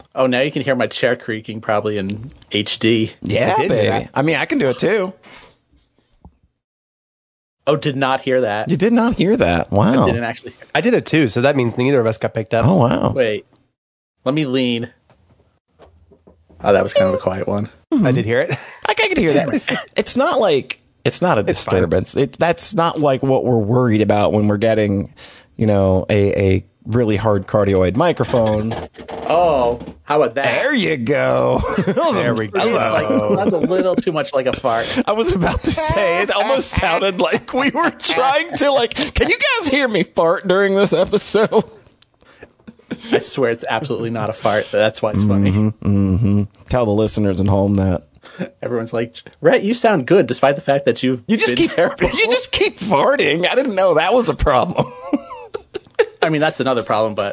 Oh, now you can hear my chair creaking probably in HD. Yeah, baby. I mean, I can do it too. Oh, did not hear that. You did not hear that. Wow. I didn't actually. I did it too, so that means neither of us got picked up. Oh, wow. Wait. Let me lean. Oh, that was kind of a quiet one. I did hear it. I can hear that. It's not a disturbance. That's not like what we're worried about when we're getting, a really hard cardioid microphone. Oh, how about that? There you go. There we go. That's a little too much like a fart. I was about to say, it almost sounded like we were trying to can you guys hear me fart during this episode? I swear it's absolutely not a fart. That's why it's funny. Tell the listeners at home that. Everyone's like, Rhett, you sound good despite the fact that you just keep farting. I didn't know that was a problem. I mean, that's another problem, but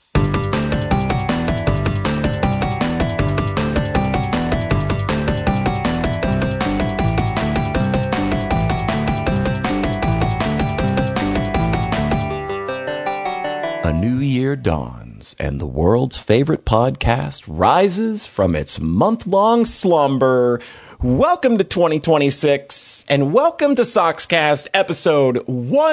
a new year dawns, and the world's favorite podcast rises from its month-long slumber. Welcome to 2026, and welcome to Soxcast episode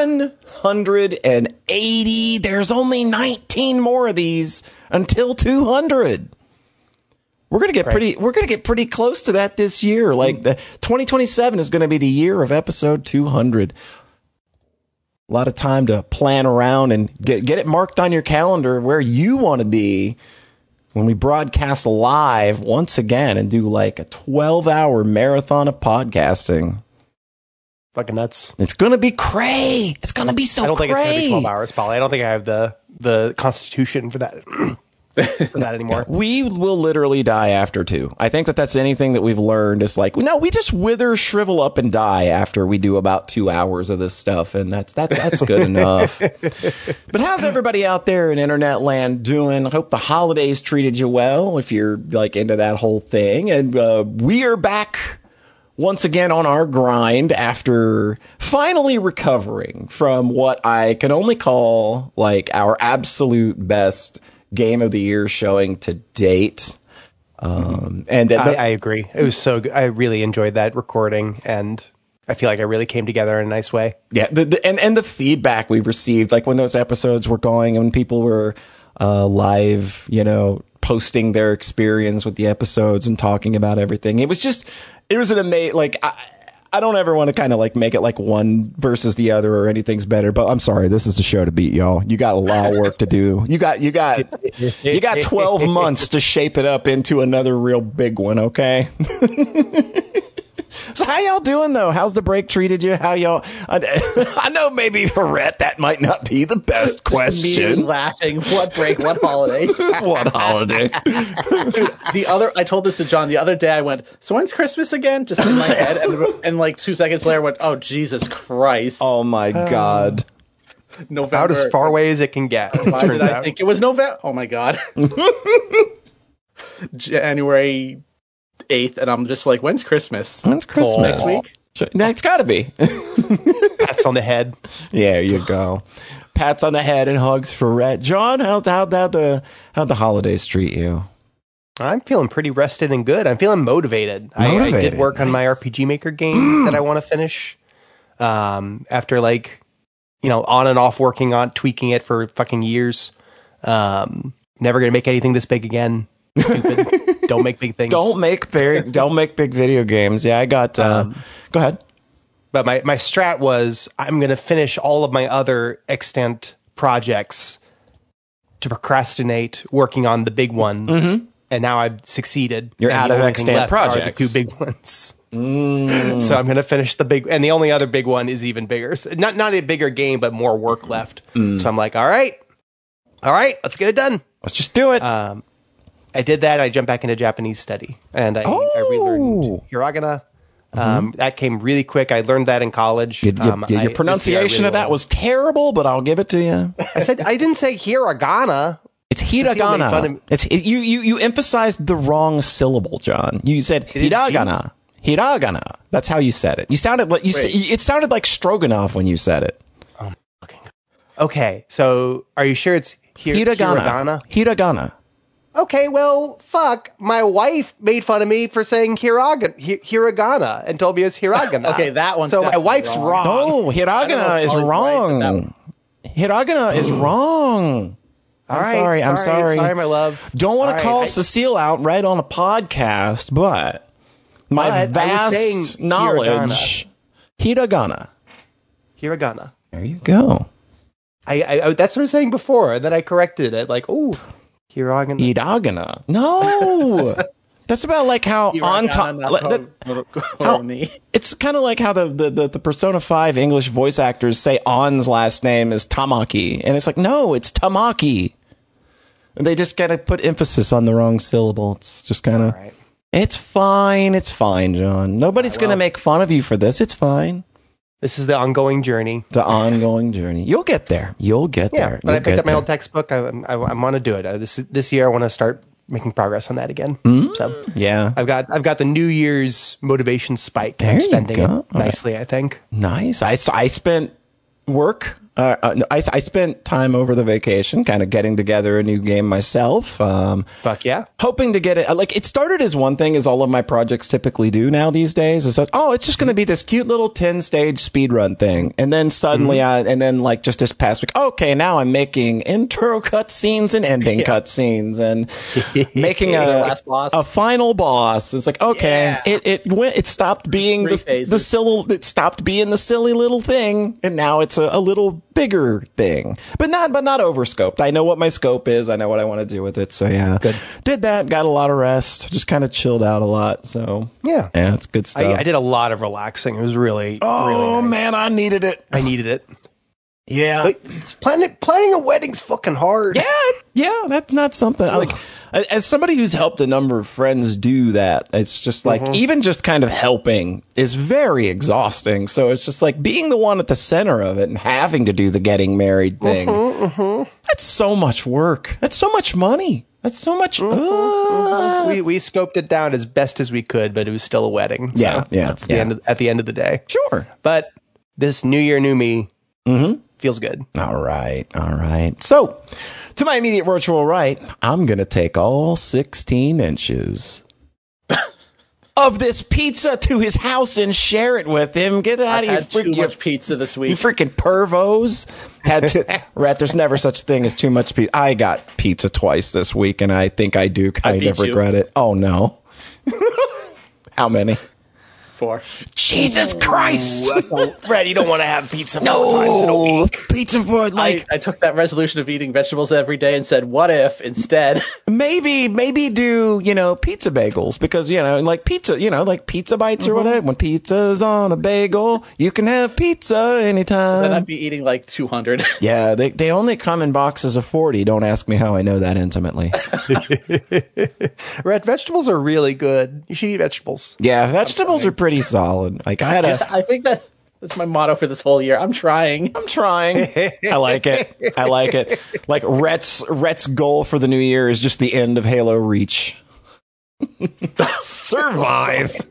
180. There's only 19 more of these until 200. We're gonna get pretty close to that this year. The 2027 is gonna be the year of episode 200. A lot of time to plan around and get it marked on your calendar where you want to be when we broadcast live once again and do a 12-hour marathon of podcasting. Fucking nuts. It's going to be cray. It's going to be so cray. I don't think it's going to be 12 hours, Paul. I don't think I have the constitution for that. For that anymore. We will literally die after 2. I think that's anything that we've learned is no, we just wither, shrivel up, and die after we do about 2 hours of this stuff, and that's good enough. But how's everybody out there in internet land doing? I hope the holidays treated you well if you're into that whole thing. And we are back once again on our grind after finally recovering from what I can only call our absolute best game of the year showing to date. And I agree. It was so good. I really enjoyed that recording, and I feel like I really came together in a nice way. Yeah. And the feedback we've received, when those episodes were going and when people were live, posting their experience with the episodes and talking about everything. It was an amazing, I don't ever want to make it one versus the other or anything's better, but I'm sorry, this is the show to beat, y'all. You got a lot of work to do. You got 12 months to shape it up into another real big one, okay? So how y'all doing though? How's the break treated you? How y'all? I know maybe for Rhett that might not be the best question. Me laughing. What break? What holidays? What holiday? I told this to John the other day. I went, so when's Christmas again? Just in my head, and 2 seconds later, I went, oh Jesus Christ! Oh my God! November. About as far away as it can get. Why did I think it was November? Oh my God! January 8th, and I'm just like, when's Christmas? When's Christmas? Next week? It's got to be. Pats on the head. Yeah, there you go. Pats on the head and hugs for Rhett. John, how'd the holidays treat you? I'm feeling pretty rested and good. I'm feeling motivated. I did work on my RPG Maker game that I want to finish. After on and off working on tweaking it for fucking years. Never gonna make anything this big again. Stupid. Don't make big things. Don't make big video games. Yeah, I got. Go ahead. But my strat was I'm going to finish all of my other extant projects to procrastinate working on the big one. Mm-hmm. And now I've succeeded. You're out of extant projects. The 2 big ones. So I'm going to finish the big, and the only other big one is even bigger. So not a bigger game, but more work left. So I'm like, all right, let's get it done. Let's just do it. I did that. I jumped back into Japanese study, and I relearned hiragana. That came really quick. I learned that in college. Your pronunciation of that was terrible, but I'll give it to you. I didn't say hiragana. It's hiragana. You emphasized the wrong syllable, John. You said hiragana. Hiragana. That's how you said it. You sounded like it sounded like Stroganoff when you said it. Okay, so are you sure it's hiragana? Hiragana. okay, well, fuck. My wife made fun of me for saying hiragana and told me it's hiragana. Okay, that one's so my definitely wife's wrong. No, hiragana is wrong. Hiragana is wrong. I'm sorry. Sorry, my love. Don't want to call Cecile out right on a podcast, but my vast knowledge, hiragana. There you go. I that's what I was saying before, and then I corrected it. Like, oh, hiragana. No. That's about like how on top. It's kind of like how the Persona 5 English voice actors say On's last name is Tamaki, and it's like, no, it's Tamaki. They just gotta put emphasis on the wrong syllable. It's just kind of. Right. It's fine, John. Nobody's gonna make fun of you for this. It's fine. This is the ongoing journey. You'll get there. But I picked up my old textbook. I want to do it. This year I want to start making progress on that again. So yeah, I've got the New Year's motivation spike. I'm spending it nicely. I think. Nice. I spent work. I spent time over the vacation kind of getting together a new game myself. Fuck yeah. Hoping to get it. Like, it started as one thing, as all of my projects typically do now these days. It's like, it's just going to be this cute little 10-stage speedrun thing. And then suddenly, like just this past week, okay, now I'm making intro cutscenes and ending cutscenes and making a final boss. It's like, okay, it stopped being the silly little thing. And now it's a little bigger thing, but not overscoped. I know what my scope is. I know what I want to do with it. So yeah, good. Did that. Got a lot of rest. Just kind of chilled out a lot. So yeah, it's good stuff. I did a lot of relaxing. It was really really nice. Man, I needed it. Yeah, like, planning a wedding's fucking hard. Yeah, that's not something like. As somebody who's helped a number of friends do that, it's just like, even just kind of helping is very exhausting. So it's just like being the one at the center of it and having to do the getting married thing. That's so much work. That's so much money. That's so much. We scoped it down as best as we could, but it was still a wedding. So that's at the end of the day. Sure. But this new year, new me feels good. All right. So, to my immediate virtual right, I'm going to take all 16 inches of this pizza to his house and share it with him. Get it out of here. I've had too much pizza this week. You freaking pervos. Rat, there's never such a thing as too much pizza. I got pizza twice this week, and I think I do kind of regret it. Oh, no. How many? 4. Jesus Christ! Red, you don't want to have pizza 4 times in a week. Pizza for like I took that resolution of eating vegetables every day and said, what if instead? maybe do pizza bagels, because like pizza, like pizza bites or whatever. When pizza's on a bagel, you can have pizza anytime. Then I'd be eating like 200. Yeah, they only come in boxes of 40. Don't ask me how I know that intimately. Red, vegetables are really good. You should eat vegetables. Yeah, vegetables are pretty solid. Like I think that's my motto for this whole year. I'm trying. I like it. Like Rhett's goal for the new year is just the end of Halo Reach. Survived.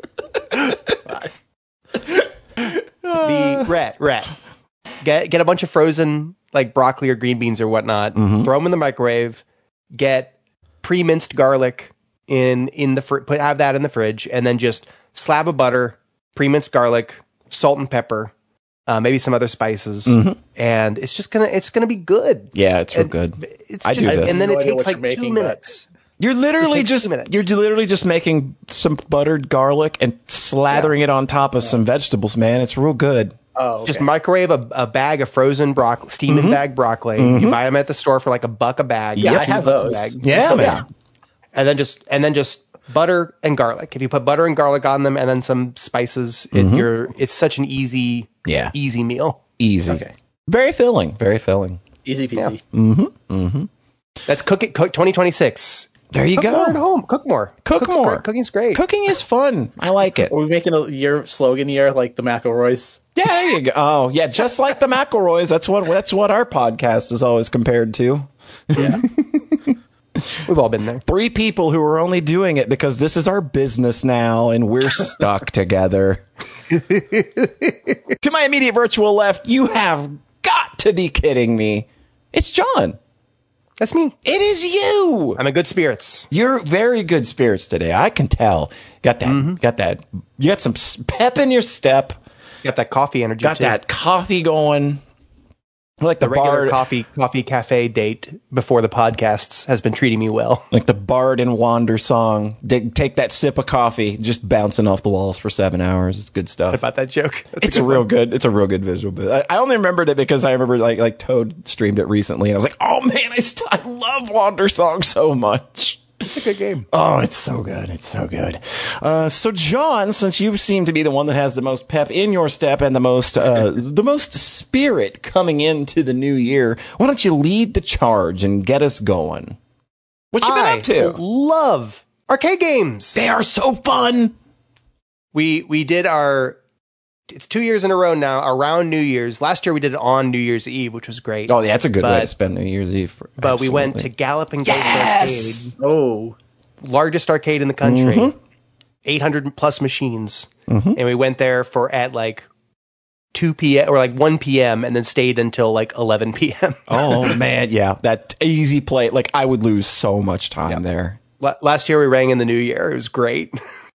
The Rhett. Get a bunch of frozen like broccoli or green beans or whatnot. Throw them in the microwave. Get pre-minced garlic in the have that in the fridge, and then just slab of butter, pre-minced garlic, salt and pepper, maybe some other spices, and it's gonna be good. Yeah, it's real good. I do this, and then it takes like 2 minutes. You're literally just making some buttered garlic and slathering it on top of some vegetables, man. It's real good. Oh, okay. Just microwave a bag of frozen broccoli, steam and bag broccoli. You buy them at the store for like $1 a bag. Yeah, I have those. Yeah, man. And then just butter and garlic. If you put butter and garlic on them and then some spices, it's such an easy meal. Easy. Okay. Very filling. Easy peasy. Yeah. That's Cook 2026. There you go. More at home. Cook more. Cooking's great. Cooking is fun. I like it. Are we making a slogan year like the McElroys? Yeah, there you go. Oh, yeah, just like the McElroys. That's what our podcast is always compared to. Yeah. We've all been there. 3 people who are only doing it because this is our business now and we're stuck together. To my immediate virtual left, you have got to be kidding me. It's John. That's me. It is you. I'm in good spirits. You're very good spirits today. I can tell. Got that. You got some pep in your step. Got that coffee energy. Got too. that coffee going. Like the regular coffee cafe date before the podcasts has been treating me well. Like the Bard and Wander song. Take that sip of coffee, just bouncing off the walls for 7 hours. It's good stuff. What about that joke? It's a real good visual. But I only remembered it because I remember like Toad streamed it recently, and I was like, oh man, I love Wander song so much. It's a good game. Oh, it's so good. It's so good. So, John, since you seem to be the one that has the most pep in your step and the most spirit coming into the new year, why don't you lead the charge and get us going? What you been up to? I love arcade games. They are so fun. We did it's 2 years in a row now, around New Year's. Last year we did it on New Year's Eve, which was great. Oh, yeah, that's a good way to spend New Year's Eve. But we went to Galloping Ghost Arcade. Oh. Largest arcade in the country. 800 plus machines. And we went there at like 2 p.m. or like 1 p.m. and then stayed until like 11 p.m. Oh, man, yeah. That easy play. Like, I would lose so much time there. Last year we rang in the new year. It was great.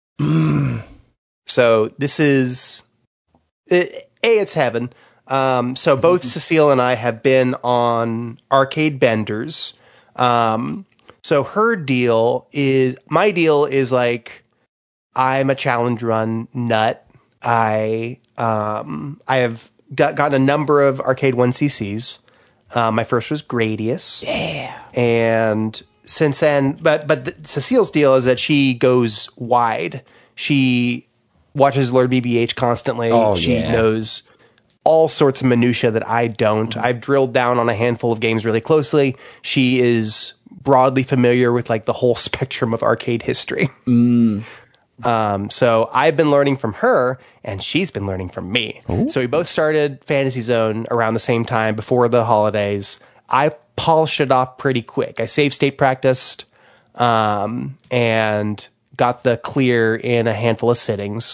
So this is... it's heaven. So both Cecile and I have been on arcade benders. So my deal is like, I'm a challenge run nut. I have gotten a number of arcade 1cc's. My first was Gradius. Yeah. And since then, but Cecile's deal is that she goes wide. She watches Lord BBH constantly. She knows all sorts of minutia that I don't. I've drilled down on a handful of games really closely. She is broadly familiar with like the whole spectrum of arcade history. So I've been learning from her, and she's been learning from me. Ooh. So we both started Fantasy Zone around the same time before the holidays. I polished it off pretty quick. I save state practiced, and got the clear in a handful of sittings,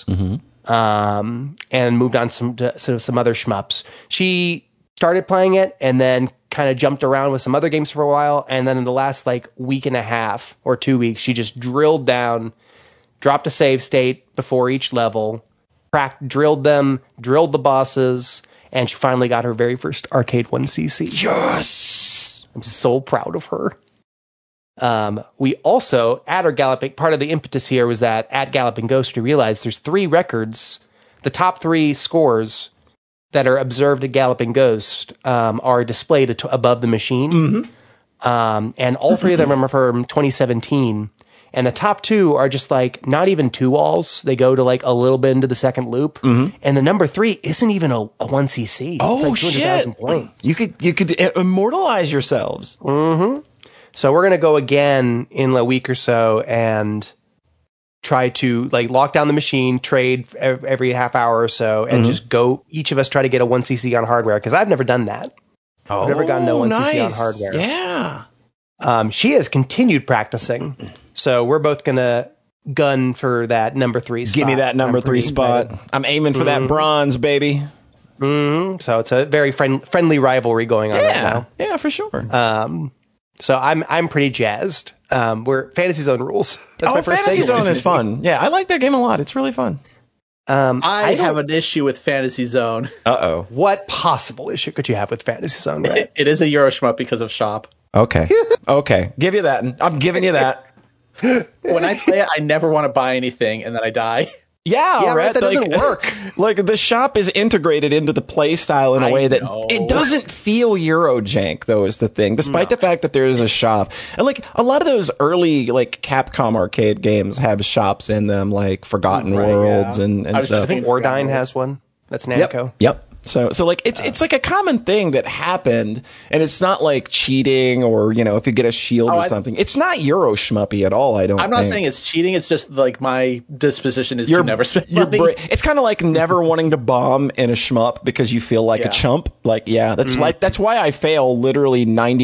and moved on to some other shmups. She started playing it and then kind of jumped around with some other games for a while. And then in the last like week and a half or 2 weeks, she just drilled down, dropped a save state before each level, drilled the bosses, and she finally got her very first arcade 1cc. Yes! I'm so proud of her. We also, at our Galloping, part of the impetus here was that at Galloping Ghost, we realized there's 3 records. The top 3 scores that are observed at Galloping Ghost are displayed above the machine. And all 3 of them are from 2017. And the top 2 are just like not even 2 walls. They go to like a little bit into the second loop. And the number 3 isn't even a 1cc. Oh, it's like 200,000 shit. points. You could immortalize yourselves. So we're going to go again in a week or so and try to like lock down the machine, trade every half hour or so, and just go, each of us try to get a 1cc on hardware, because I've never done that. I've never gotten a 1cc on hardware. Yeah. She has continued practicing, so we're both going to gun for that number 3 spot. Give me that number 3 spot. I'm aiming for that bronze, baby. So it's a very friendly rivalry going on right now. Yeah, for sure. So I'm pretty jazzed. We're Fantasy Zone rules. That's my first Fantasy segment. Zone is fun. Yeah, I like that game a lot. It's really fun. I have an issue with Fantasy Zone. Uh-oh. What possible issue could you have with Fantasy Zone, right? It is a Euro shmup because of shop. Okay. Okay. Give you that. I'm giving you that. When I play it, I never want to buy anything, and then I die. Yeah, right. That doesn't work. Like the shop is integrated into the play style in a way that it doesn't feel Eurojank, though, is the thing. Despite the fact that there is a shop, and like a lot of those early like Capcom arcade games have shops in them, like Forgotten Worlds and stuff. I think Ordyne has one. That's Namco. Yep. So like it's like a common thing that happened, and it's not like cheating or, you know, if you get a shield or something. It's not Euro shmuppy at all, I'm not saying it's cheating, it's just like my disposition is to never spend money. It's kind of like never wanting to bomb in a shmup because you feel like a chump. Like, that's why I fail literally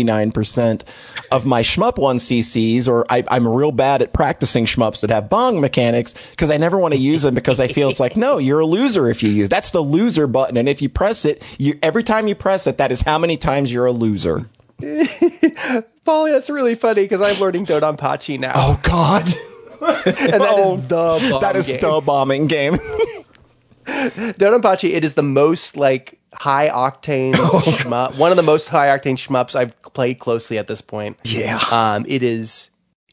99% of my shmup 1cc's, or I'm real bad at practicing shmups that have bong mechanics, because I never want to use them, because I feel it's like, no, you're a loser if you use. That's the loser button, and if you press it, every time you press it, that is how many times you're a loser. Polly, that's really funny because I'm learning Dodonpachi now. Oh God. And that is the bombing game. Dodonpachi, it is the most like high octane shmup, one of the most high octane shmups I've played closely at this point. Yeah. It is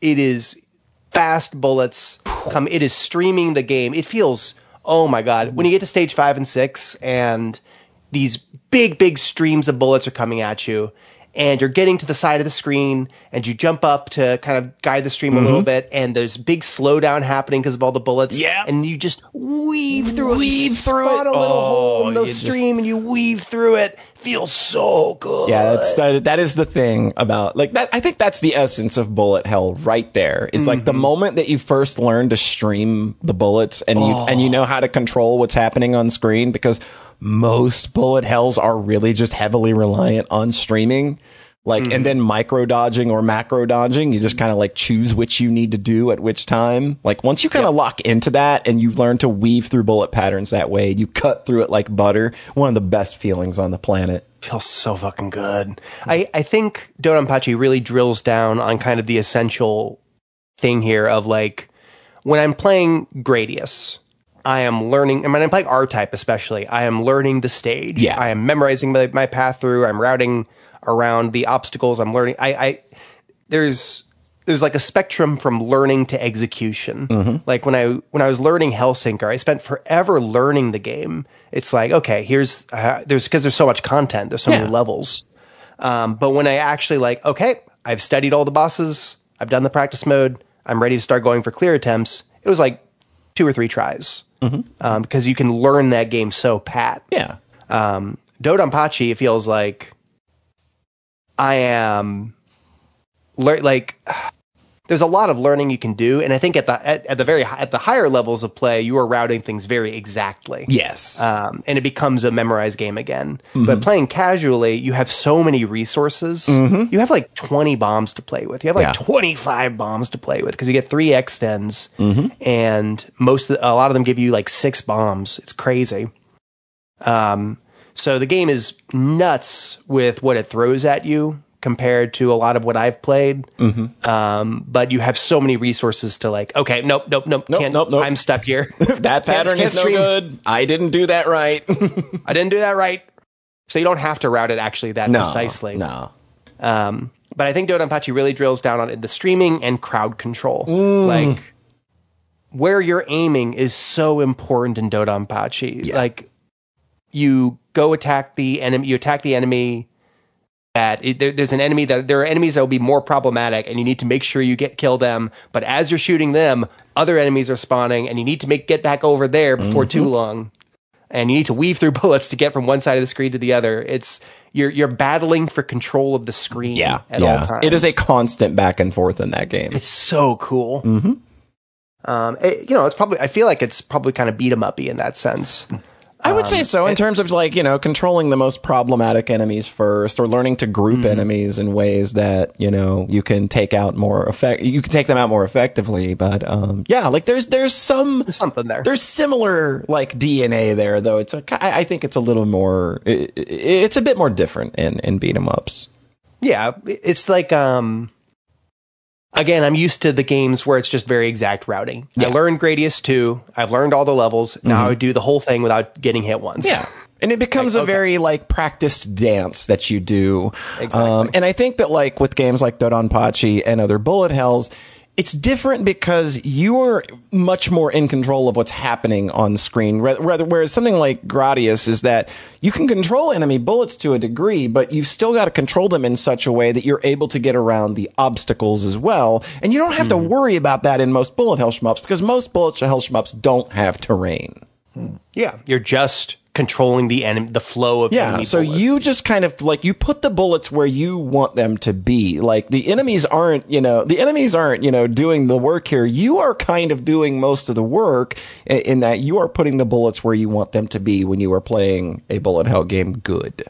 fast bullets. It is streaming the game. It feels, oh my God, when you get to stage 5 and 6 and these big streams of bullets are coming at you, and you're getting to the side of the screen, and you jump up to kind of guide the stream a little bit, and there's big slowdown happening because of all the bullets. Yeah. And you just weave through it. Spot a little hole in the stream, and you weave through it. Feels so good. Yeah, that is the thing about like that. I think that's the essence of bullet hell right there. It's like the moment that you first learn to stream the bullets, and you know how to control what's happening on screen, because most bullet hells are really just heavily reliant on streaming. Like, and then micro dodging or macro dodging, you just kind of like choose which you need to do at which time. Like, once you kind of lock into that and you learn to weave through bullet patterns that way, you cut through it like butter. One of the best feelings on the planet. Feels so fucking good. I think Dodonpachi really drills down on kind of the essential thing here of like, when I'm playing Gradius, I am learning, and when I'm playing R-Type especially, I am learning the stage. Yeah. I am memorizing my path through. I'm routing around the obstacles. I'm learning. There's like a spectrum from learning to execution. Like when I was learning Hellsinker, I spent forever learning the game. It's like, okay, here's because there's so much content, there's so many levels. But when I actually like, okay, I've studied all the bosses, I've done the practice mode, I'm ready to start going for clear attempts. It was like 2 or 3 tries. Because you can learn that game so pat. Yeah. Dodonpachi, it feels like I am there's a lot of learning you can do, and I think at the higher levels of play, you are routing things very exactly. Yes. And it becomes a memorized game again. But playing casually, you have so many resources. You have like 20 bombs to play with. You have like 25 bombs to play with because you get 3 extends, and a lot of them give you like 6 bombs. It's crazy. So the game is nuts with what it throws at you compared to a lot of what I've played. But you have so many resources to like, okay, nope. I'm stuck here. That pattern is no good. I didn't do that right. I didn't do that right. So you don't have to route it actually that precisely. No. But I think Dodonpachi really drills down on the streaming and crowd control. Like, where you're aiming is so important in Dodonpachi. Yeah. Like, you go attack the enemy, there's an enemy there are enemies that will be more problematic, and you need to make sure you kill them. But as you're shooting them, other enemies are spawning, and you need to get back over there before too long. And you need to weave through bullets to get from one side of the screen to the other. It's you're battling for control of the screen at all times. It is a constant back and forth in that game. It's so cool. It's probably, I feel like it's probably kind of beat 'em uppy in that sense. I would say so, in terms of like, controlling the most problematic enemies first, or learning to group enemies in ways that, you can take out you can take them out more effectively. But like there's something there. There's similar like DNA there, though. I think it's a little more, it's a bit more different in beat 'em ups. Yeah, it's like again, I'm used to the games where it's just very exact routing. Yeah. I learned Gradius 2. I've learned all the levels. Now I do the whole thing without getting hit once. Yeah. And it becomes a very like practiced dance that you do. Exactly. And I think that like with games like Dodonpachi and other bullet hells, it's different because you're much more in control of what's happening on screen. Whereas something like Gradius is that you can control enemy bullets to a degree, but you've still got to control them in such a way that you're able to get around the obstacles as well. And you don't have to worry about that in most bullet hell shmups, because most bullet hell shmups don't have terrain. Yeah, you're just controlling the flow of enemy so bullets. You just kind of like, you put the bullets where you want them to be. Like the enemies aren't doing the work here. You are kind of doing most of the work in that you are putting the bullets where you want them to be when you are playing a bullet hell game good.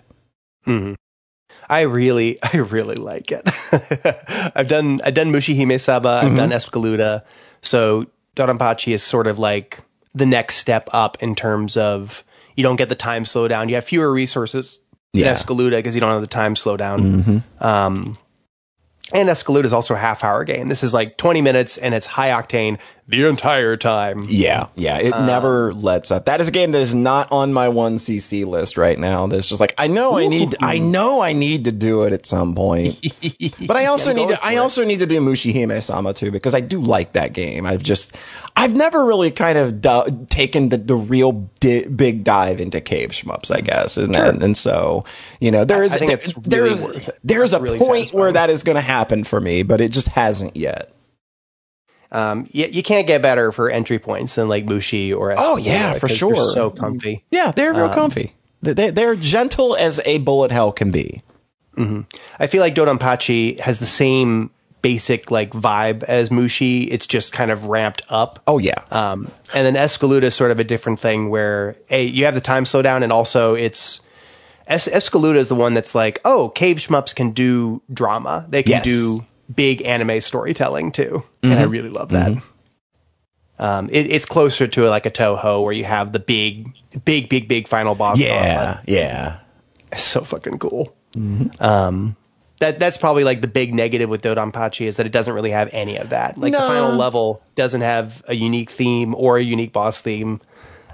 I really like it. I've done Mushihime Saba, I've done Escaluda. So Dodonpachi is sort of like the next step up in terms of, you don't get the time slowdown. You have fewer resources than Escalуда because you don't have the time slowdown. And Escalуда is also a half-hour game. This is like 20 minutes, and it's high octane the entire time. Yeah. It never lets up. That is a game that is not on my 1cc list right now. That's just like I know I need to do it at some point. But I also need to do Mushihime-sama too, because I do like that game. I've never really kind of taken the real big dive into cave shmups, I guess. And so, there's a really point satisfying. where that is going to happen for me, but it just hasn't yet. You can't get better for entry points than like Mushi or Escalura. Oh yeah, for sure. They're so comfy. Yeah, they're real comfy. They're gentle as a bullet hell can be. I feel like Dodonpachi has the same basic like vibe as Mushi. It's just kind of ramped up. Oh yeah. And then Escalуда is sort of a different thing where you have the time slowdown, and also it's Escalуда is the one that's like, oh, cave shmups can do drama. They can do big anime storytelling too, and I really love that. It's closer to like a Toho where you have the big final boss. Yeah. It's so fucking cool. That's probably like the big negative with Dodonpachi is that it doesn't really have any of that. Like the final level doesn't have a unique theme or a unique boss theme.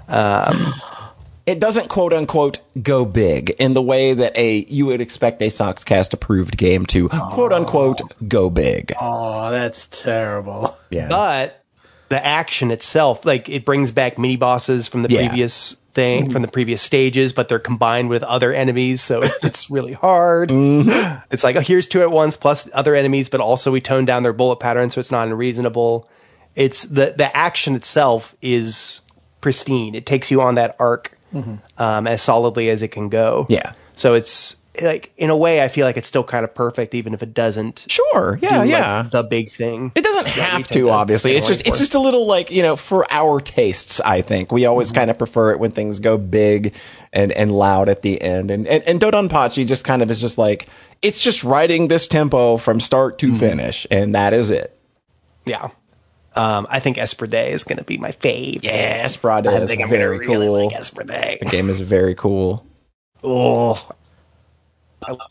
It doesn't quote unquote go big in the way that you would expect a Soxcast approved game to quote unquote go big. Oh, that's terrible. Yeah. But the action itself, like it brings back mini bosses from the previous thing, from the previous stages, but they're combined with other enemies, so it's really hard. It's like, here's two at once plus other enemies, but also we tone down their bullet pattern so it's not unreasonable. It's the action itself is pristine. It takes you on that arc as solidly as it can go. Yeah. So it's like, in a way, I feel like it's still kind of perfect, even if it doesn't. Sure. Yeah. do, Yeah. like, the big thing. It doesn't have to, obviously. It's just a little like, for our tastes, I think. We always kind of prefer it when things go big and loud at the end. And Dodonpachi just kind of is just like, it's just riding this tempo from start to finish, and that is it. Yeah. I think Esprit is going to be my fave. Yeah, Esprit is very cool. Really like Esprit. The game is very cool. Oh, I love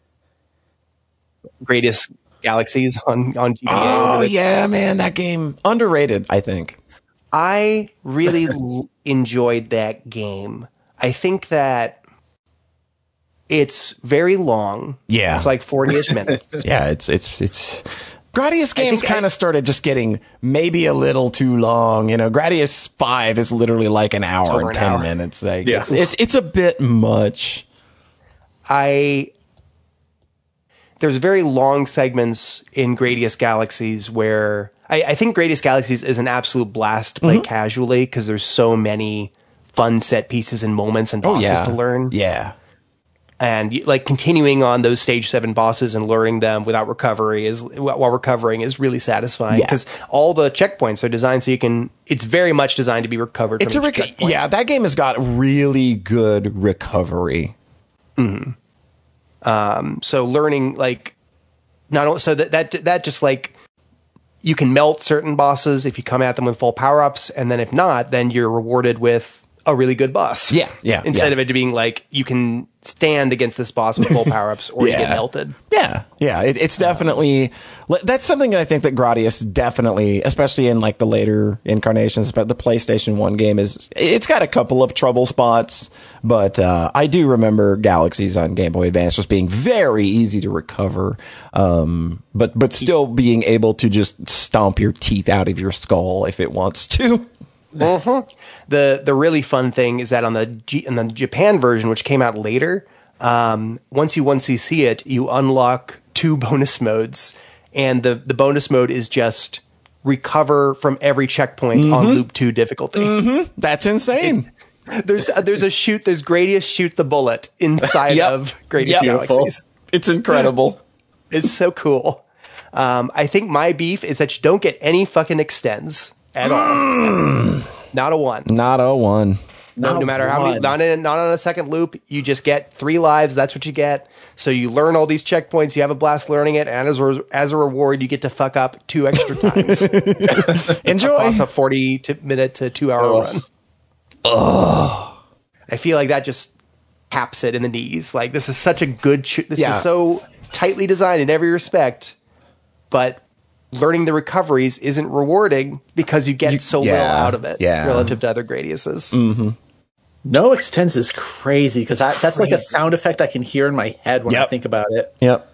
Greatest Galaxies on GBA. Oh yeah, man, that game underrated, I think. I really enjoyed that game. I think that it's very long. Yeah, it's like 40-ish minutes. Yeah, it's Gradius games kind of started just getting maybe a little too long. Gradius 5 is literally like an hour and 10 minutes. Like, it's a bit much. There's very long segments in Gradius Galaxies where I think Gradius Galaxies is an absolute blast to play casually because there's so many fun set pieces and moments and bosses to learn. Yeah. And like continuing on those stage 7 bosses and learning them without recovery while recovering is really satisfying because all the checkpoints are designed so it's very much designed to be recovered from each checkpoint. Yeah, that game has got really good recovery. So learning like not only so that just like you can melt certain bosses if you come at them with full power-ups, and then if not, then you're rewarded with a really good boss. Yeah. Instead of it being like you can stand against this boss with full power-ups or you get melted. Yeah. It's definitely that's something that I think that Gradius definitely, especially in like the later incarnations, but the PlayStation 1 game it's got a couple of trouble spots, but I do remember Galaxies on Game Boy Advance just being very easy to recover, but still being able to just stomp your teeth out of your skull if it wants to. The really fun thing is that on the Japan version, which came out later, once you 1cc it, you unlock 2 bonus modes, and the bonus mode is just recover from every checkpoint on Loop 2 difficulty. That's insane. There's Gradius Shoot the Bullet inside of Gradius Galaxies. It's incredible. It's so cool. I think my beef is that you don't get any fucking extends at all. Not a one. No matter how many, not on a second loop. You just get 3 lives. That's what you get. So you learn all these checkpoints. You have a blast learning it, and as a reward, you get to fuck up 2 extra times. Enjoy. Across a 40-minute to 2-hour run. I feel like that just taps it in the knees. Like, this is such a good this is so tightly designed in every respect, but learning the recoveries isn't rewarding because you get so little out of it relative to other Gradiuses. Mm-hmm. No Extends is crazy because that's like a sound effect I can hear in my head when I think about it. Yep.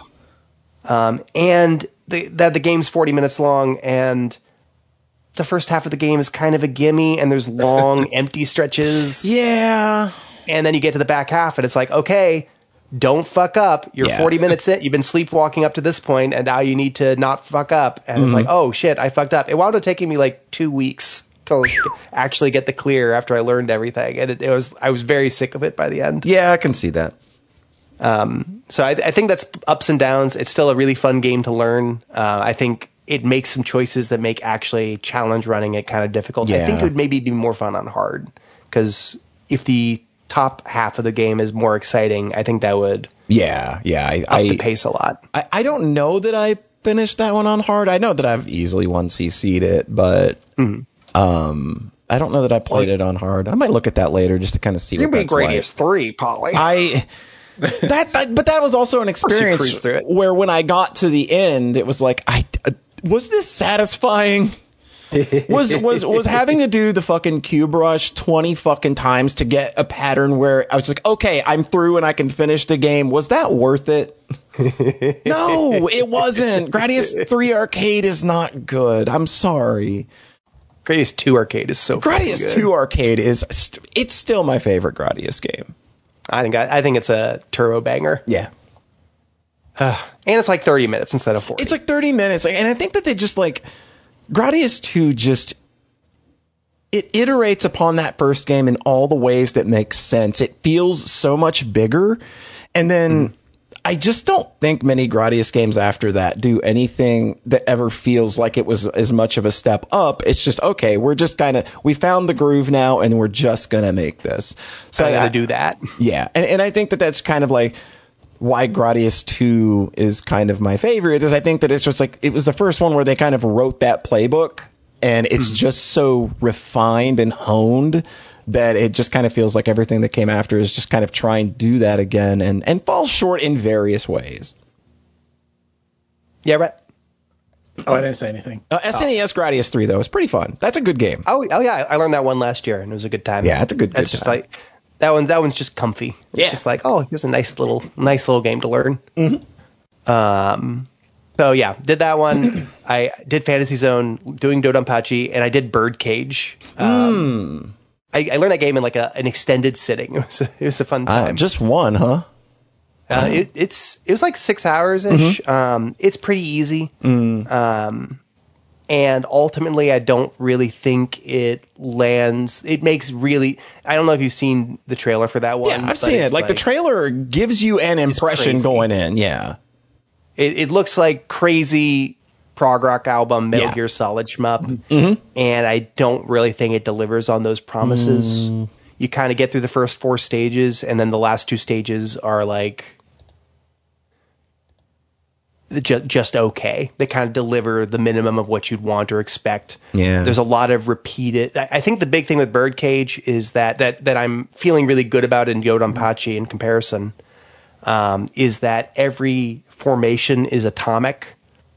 And the game's 40 minutes long, and the first half of the game is kind of a gimme, and there's long empty stretches. Yeah. And then you get to the back half, and it's like, okay, don't fuck up. You're 40 minutes in. You've been sleepwalking up to this point, and now you need to not fuck up. And it's like, oh, shit, I fucked up. It wound up taking me like 2 weeks to actually get the clear after I learned everything. And I was very sick of it by the end. Yeah, I can see that. So I think that's ups and downs. It's still a really fun game to learn. I think it makes some choices that make actually challenge running it kind of difficult. Yeah. I think it would maybe be more fun on hard, because if the top half of the game is more exciting, I think that would up the pace a lot. I don't know that I finished that one on hard. I know that I've easily 1cc'd it, but I don't know that I played it on hard. I might look at that later just to kind of see what that's like. Gradius 3, Polly. But that was also an experience where when I got to the end, it was like, was this satisfying? was having to do the fucking cube rush 20 fucking times to get a pattern where I was like, okay, I'm through and I can finish the game. Was that worth it? No, it wasn't. Gradius 3 Arcade is not good. I'm sorry. Gradius 2 Arcade is so Gradius good. 2 Arcade it's still my favorite Gradius game. I think it's a turbo banger. Yeah. And it's like 30 minutes instead of 40. It's like 30 minutes. And I think that they just like Gradius 2 it iterates upon that first game in all the ways that make sense. It feels so much bigger. And then I just don't think many Gradius games after that do anything that ever feels like it was as much of a step up. It's just, okay, we found the groove now and we're just going to make this. So I got to do that. Yeah. And I think that that's kind of like why Gradius 2 is kind of my favorite, is I think that it's just like, it was the first one where they kind of wrote that playbook and it's just so refined and honed that it just kind of feels like everything that came after is just kind of trying to do that again and falls short in various ways. Yeah, right. Oh, I didn't say anything. SNES Gradius 3, though, is pretty fun. That's a good game. Oh yeah, I learned that one last year and it was a good time. Yeah, it's a good It's just time. like that one's just comfy. It's just like, oh, here's a nice little game to learn. So yeah, did that one. I did Fantasy Zone, doing Dodonpachi, and I did Birdcage. I learned that game in like an extended sitting. It was a fun time. Just one, huh? It was like 6 hours ish. It's pretty easy. And ultimately, I don't really think it lands. It makes really. I don't know if you've seen the trailer for that one. Yeah, I've seen it. Like the trailer gives you an impression going in. Yeah, it looks like crazy prog rock album, Metal Gear Solid shmup, and I don't really think it delivers on those promises. You kind of get through the first 4 stages, and then the last 2 stages are like just okay. They kind of deliver the minimum of what you'd want or expect. Yeah, there's a lot of repeated. I think the big thing with Birdcage is that I'm feeling really good about in Dodonpachi in comparison. Is that every formation is atomic.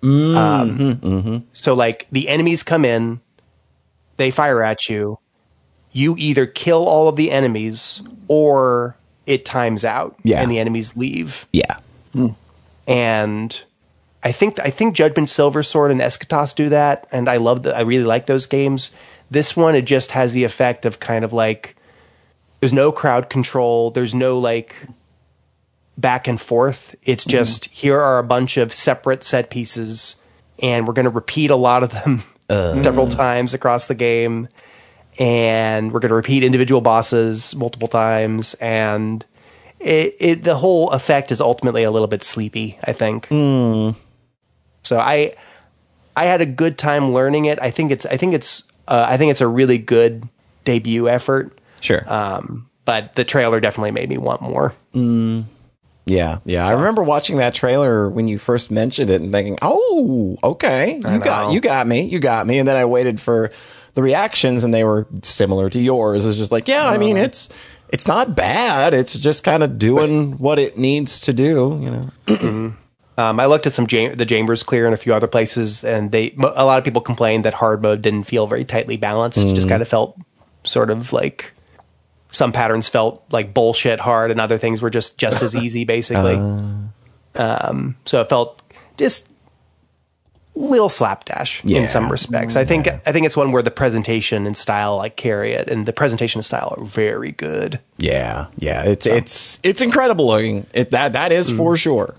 So like the enemies come in, they fire at you. You either kill all of the enemies or it times out and the enemies leave. Yeah. And I think Judgment Silver Sword and Eschatos do that, and I really like those games. This one, it just has the effect of kind of like there's no crowd control, there's no like back and forth. It's just here are a bunch of separate set pieces, and we're going to repeat a lot of them several times across the game, and we're going to repeat individual bosses multiple times, and the whole effect is ultimately a little bit sleepy, I think. So I had a good time learning it. I think it's a really good debut effort. Sure. But the trailer definitely made me want more. Yeah. So. I remember watching that trailer when you first mentioned it and thinking, "Oh, okay, you got me." And then I waited for the reactions, and they were similar to yours. It's just like, I mean, it's It's not bad. It's just kind of doing what it needs to do, you know. I looked at the Chambers Clear in a few other places, and a lot of people complained that hard mode didn't feel very tightly balanced. It just kind of felt sort of like some patterns felt like bullshit hard, and other things were just as easy, basically. So it felt just little slapdash in some respects. I think it's one where the presentation and style like carry it, and the presentation and style are very good. Yeah. It's incredible looking. That is for sure.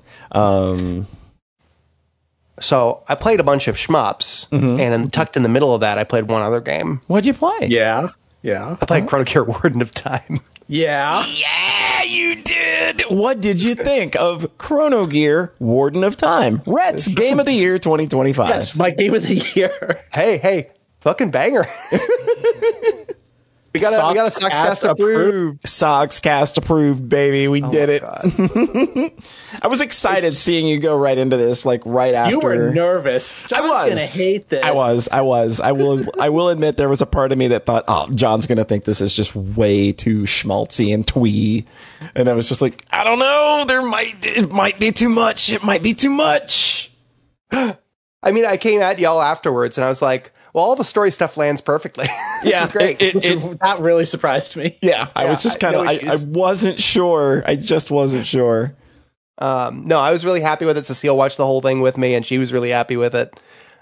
So I played a bunch of shmups, and tucked in the middle of that, I played one other game. What'd you play? Yeah. I played Chrono Gear Warden of Time. Yeah. Yeah, you did. What did you think of Chrono Gear Warden of Time? Rhett's Game of the Year 2025. Yes, my game of the year. Hey, fucking banger. We got a Soxcast approved. Soxcast approved, baby. We did it. I was excited seeing you go right into this, like right after. You were nervous. John's going to hate this. I was. I will admit there was a part of me that thought, oh, John's going to think this is just way too schmaltzy and twee. And I was just like, I don't know. It might be too much. It might be too much. I mean, I came at y'all afterwards and I was like, well, all the story stuff lands perfectly. This is great. That really surprised me. Yeah, I was just kind of, I wasn't sure. I just wasn't sure. No, I was really happy with it. Cecile watched the whole thing with me, and she was really happy with it.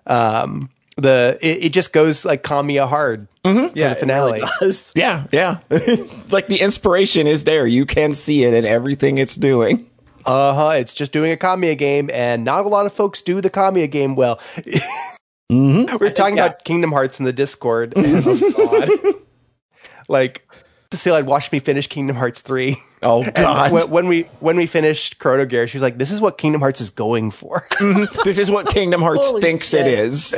It just goes like Kamiya hard. Mm-hmm. Yeah, the finale. it really does. Yeah. Like the inspiration is there. You can see it in everything it's doing. It's just doing a Kamiya game, and not a lot of folks do the Kamiya game well. We were talking about Kingdom Hearts in the Discord, and oh god, like Cecile had watched me finish Kingdom Hearts 3. Oh god! When we finished Chrono Gear, she was like, "This is what Kingdom Hearts is going for. This is what Kingdom Hearts thinks it is."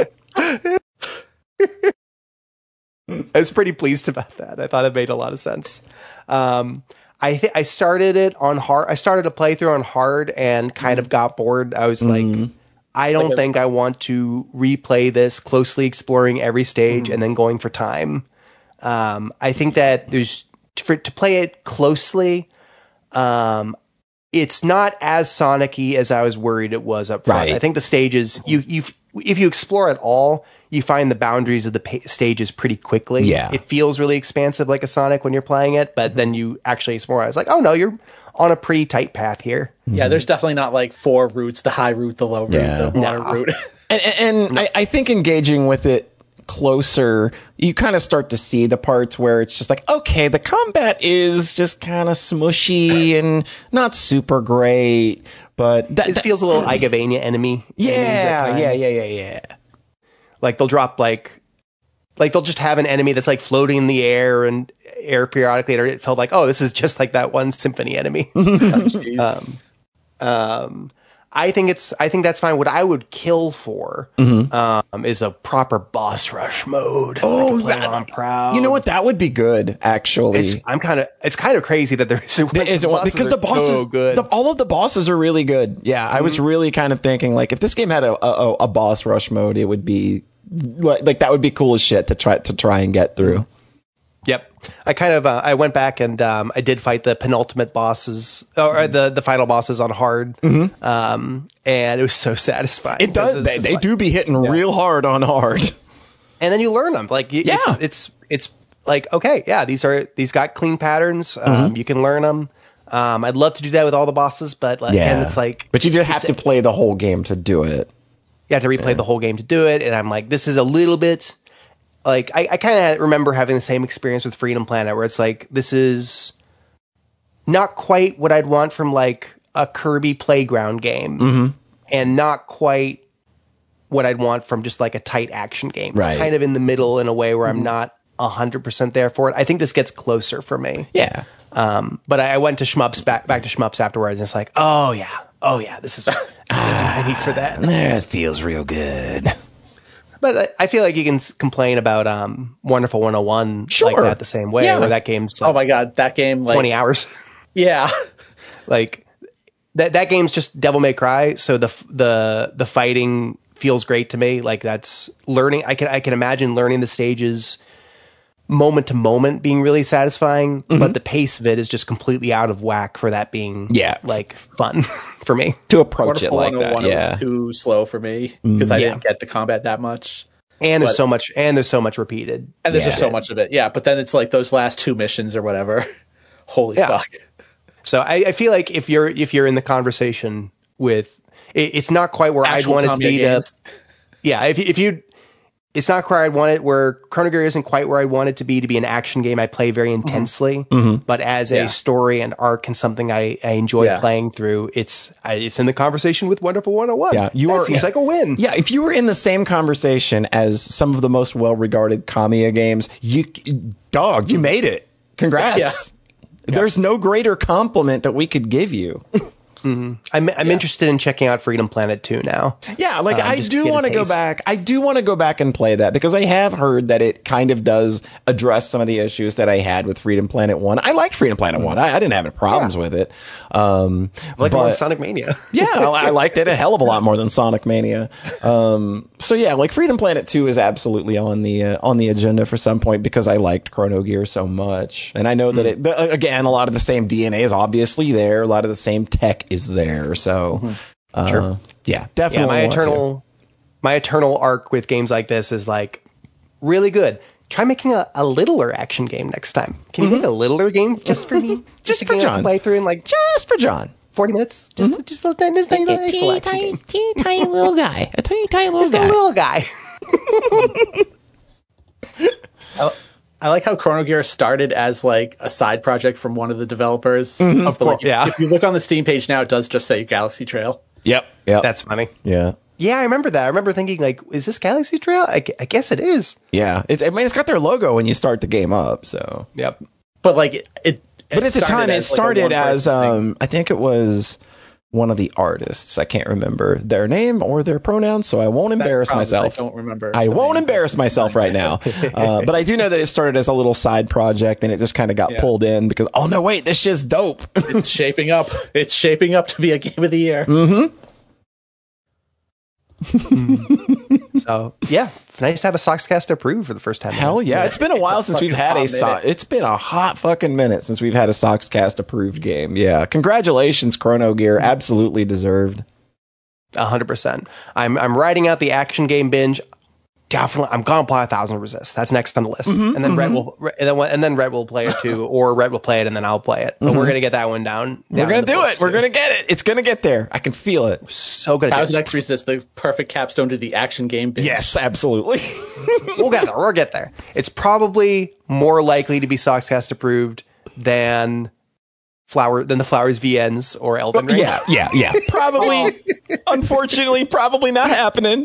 I was pretty pleased about that. I thought it made a lot of sense. I started it on hard. I started a playthrough on hard and kind of got bored. I was like, I don't think I want to replay this closely exploring every stage and then going for time. I think that to play it closely, it's not as Sonic-y as I was worried it was up front. Right. I think the stages, if you explore at all, you find the boundaries of the stages pretty quickly. Yeah. It feels really expansive like a Sonic when you're playing it, but then you actually explore. I was like, oh no, you're on a pretty tight path here. Yeah, there's definitely not like 4 routes, the high route, the low route, the water route. And I think engaging with it closer, you kind of start to see the parts where it's just like, okay, the combat is just kind of smushy and not super great, but it feels a little Igavania enemy. Yeah. Like they'll drop like they'll just have an enemy that's like floating in the air and air periodically. And it felt like, oh, this is just like that one Symphony enemy. I think that's fine. What I would kill for is a proper boss rush mode. Oh, I'm proud. You know what? That would be good. Actually, it's kind of crazy that there isn't one because the bosses so good. All of the bosses are really good. Yeah, I was really kind of thinking like if this game had a boss rush mode, it would be like that would be cool as shit to try and get through. Yep. I kind of I went back and I did fight the penultimate bosses or the final bosses on hard, and it was so satisfying. It does. They do be hitting real hard on hard, and then you learn them. Like it's like okay, yeah, these got clean patterns. You can learn them. I'd love to do that with all the bosses, but again, it's like. But you just have to play the whole game to do it. You have to replay the whole game to do it, and I'm like, this is a little bit. Like, I kind of remember having the same experience with Freedom Planet, where it's like, this is not quite what I'd want from, like, a Kirby Playground game, and not quite what I'd want from just, like, a tight action game. It's kind of in the middle in a way where I'm not 100% there for it. I think this gets closer for me. Yeah. But I went to Shmups, back to Shmups afterwards, and it's like, oh, yeah, this is what I need for that. That feels real good. But I feel like you can complain about Wonderful 101 like that the same way, where that game's like, oh my god, that game like 20 hours. Yeah. Like that game's just Devil May Cry, so the fighting feels great to me. Like that's learning. I can imagine learning the stages moment to moment being really satisfying, but the pace of it is just completely out of whack for that being like fun for me to approach it like that. It was too slow for me because I didn't get the combat that much. And there's so much repeated. And there's just so much of it. Yeah, but then it's like those last 2 missions or whatever. Holy fuck. So I feel like if you're in the conversation with it's not quite where I'd want it to be games. If you it's not quite I'd want it where Chrono Gear isn't quite where I want it to be an action game I play very intensely, but as a story and arc and something I enjoy playing through, it's in the conversation with Wonderful 101. Yeah, seems like a win. Yeah, if you were in the same conversation as some of the most well-regarded Kamiya games, you made it. Congrats. Yeah. There's no greater compliment that we could give you. I'm interested in checking out Freedom Planet 2 now. Yeah, like I do want to go back. I do want to go back and play that because I have heard that it kind of does address some of the issues that I had with Freedom Planet 1. I liked Freedom Planet 1. I didn't have any problems with it. Like more than Sonic Mania. Yeah, I liked it a hell of a lot more than Sonic Mania. So yeah, like Freedom Planet 2 is absolutely on the agenda for some point because I liked Chrono Gear so much. And I know that again, a lot of the same DNA is obviously there. A lot of the same tech is there. So yeah, definitely. Yeah, my eternal arc with games like this is like really good. Try making a littler action game next time. Can you make a littler game just for me? just for John. Play through in like just for John. 40 minutes. Just a tiny little guy. A tiny little just guy. A little guy. I like how Chrono Gear started as like a side project from one of the developers. If you look on the Steam page now, it does just say Galaxy Trail. Yep. That's funny. Yeah. Yeah, I remember that. I remember thinking, like, is this Galaxy Trail? I guess it is. Yeah. It's got their logo when you start the game up, so. Yep. But like But at the time, it started as I think it was one of the artists. I can't remember their name or their pronouns, so I won't embarrass myself. I don't remember. I won't embarrass myself right now. But I do know that it started as a little side project, and it just kind of got pulled in because, oh no, wait, this shit's dope. It's shaping up. It's shaping up to be a game of the year. So yeah, it's nice to have a Soxcast approved for the first time. Hell yeah. It's been a while since we've had it's been a hot fucking minute since we've had a Soxcast approved game. Yeah. Congratulations, Chrono Gear. Absolutely deserved. 100%. I'm writing out the action game binge. Definitely, I'm gonna play 1000 Resist. That's next on the list, and then Rhett will play it too, or Rhett will play it and then I'll play it. But we're gonna get that one down. We're gonna do it. We're gonna get it. It's gonna get there. I can feel it. So good. 1000 X Resist, the perfect capstone to the action game binge. Yes, absolutely. We'll get there. We'll get there. It's probably more likely to be Soxcast approved than the Flowers VNs or Elden Ring. Yeah. Probably, unfortunately, probably not happening.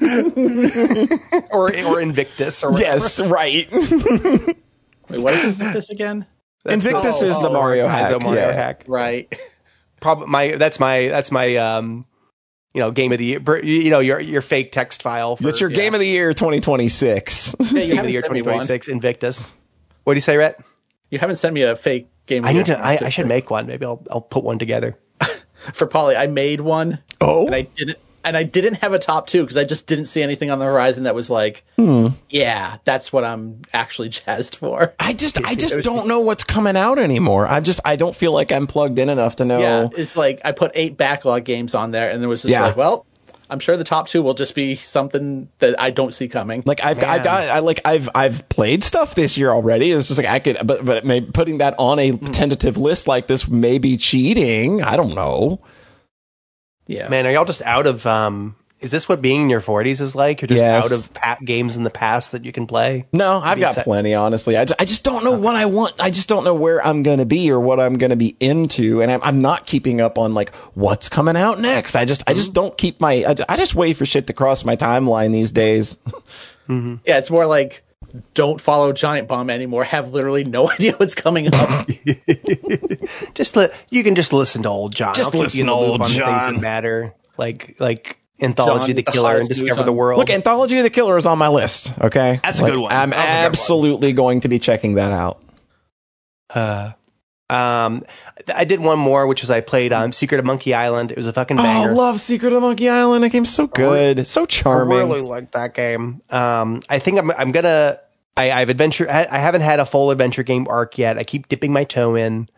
or Invictus or whatever. Yes, right. Wait, what is Invictus again? Invictus is the Mario hack. Hack. Right. That's my game of the year. Your fake text file. That's your game of the year 2026. Game of the year 2026. Invictus. What do you say, Rhett? You haven't sent me a fake game. I should make one. Maybe I'll put one together. For Polly, I made one. Oh, and I didn't have a top 2 because I just didn't see anything on the horizon that was like, yeah, that's what I'm actually jazzed for. I just don't know what's coming out anymore. I don't feel like I'm plugged in enough to know. Yeah, it's like I put 8 backlog games on there, and there was just like, well, I'm sure the top 2 will just be something that I don't see coming. Like I've played stuff this year already. It's just like I could, but maybe putting that on a tentative list like this may be cheating. I don't know. Yeah, man, are y'all just out of? Is this what being in your 40s is like? You're just out of games in the past that you can play? No, I've got plenty, honestly. I just don't know what I want. I just don't know where I'm going to be or what I'm going to be into. And I'm not keeping up on like what's coming out next. I just don't keep I just wait for shit to cross my timeline these days. Yeah, it's more like don't follow Giant Bomb anymore. Have literally no idea what's coming up. You can just listen to old John. Just listen to old John. Things that matter, like Anthology of the Killer and Discover the World. Look, Anthology of the Killer is on my list. Okay, that's a good one. I'm absolutely going to be checking that out. I did one more, which was I played Secret of Monkey Island. It was a fucking banger. Oh, I love Secret of Monkey Island. That game's so good. It's so charming. I really like that game. I think I'm gonna I've adventure. I haven't had a full adventure game arc yet. I keep dipping my toe in.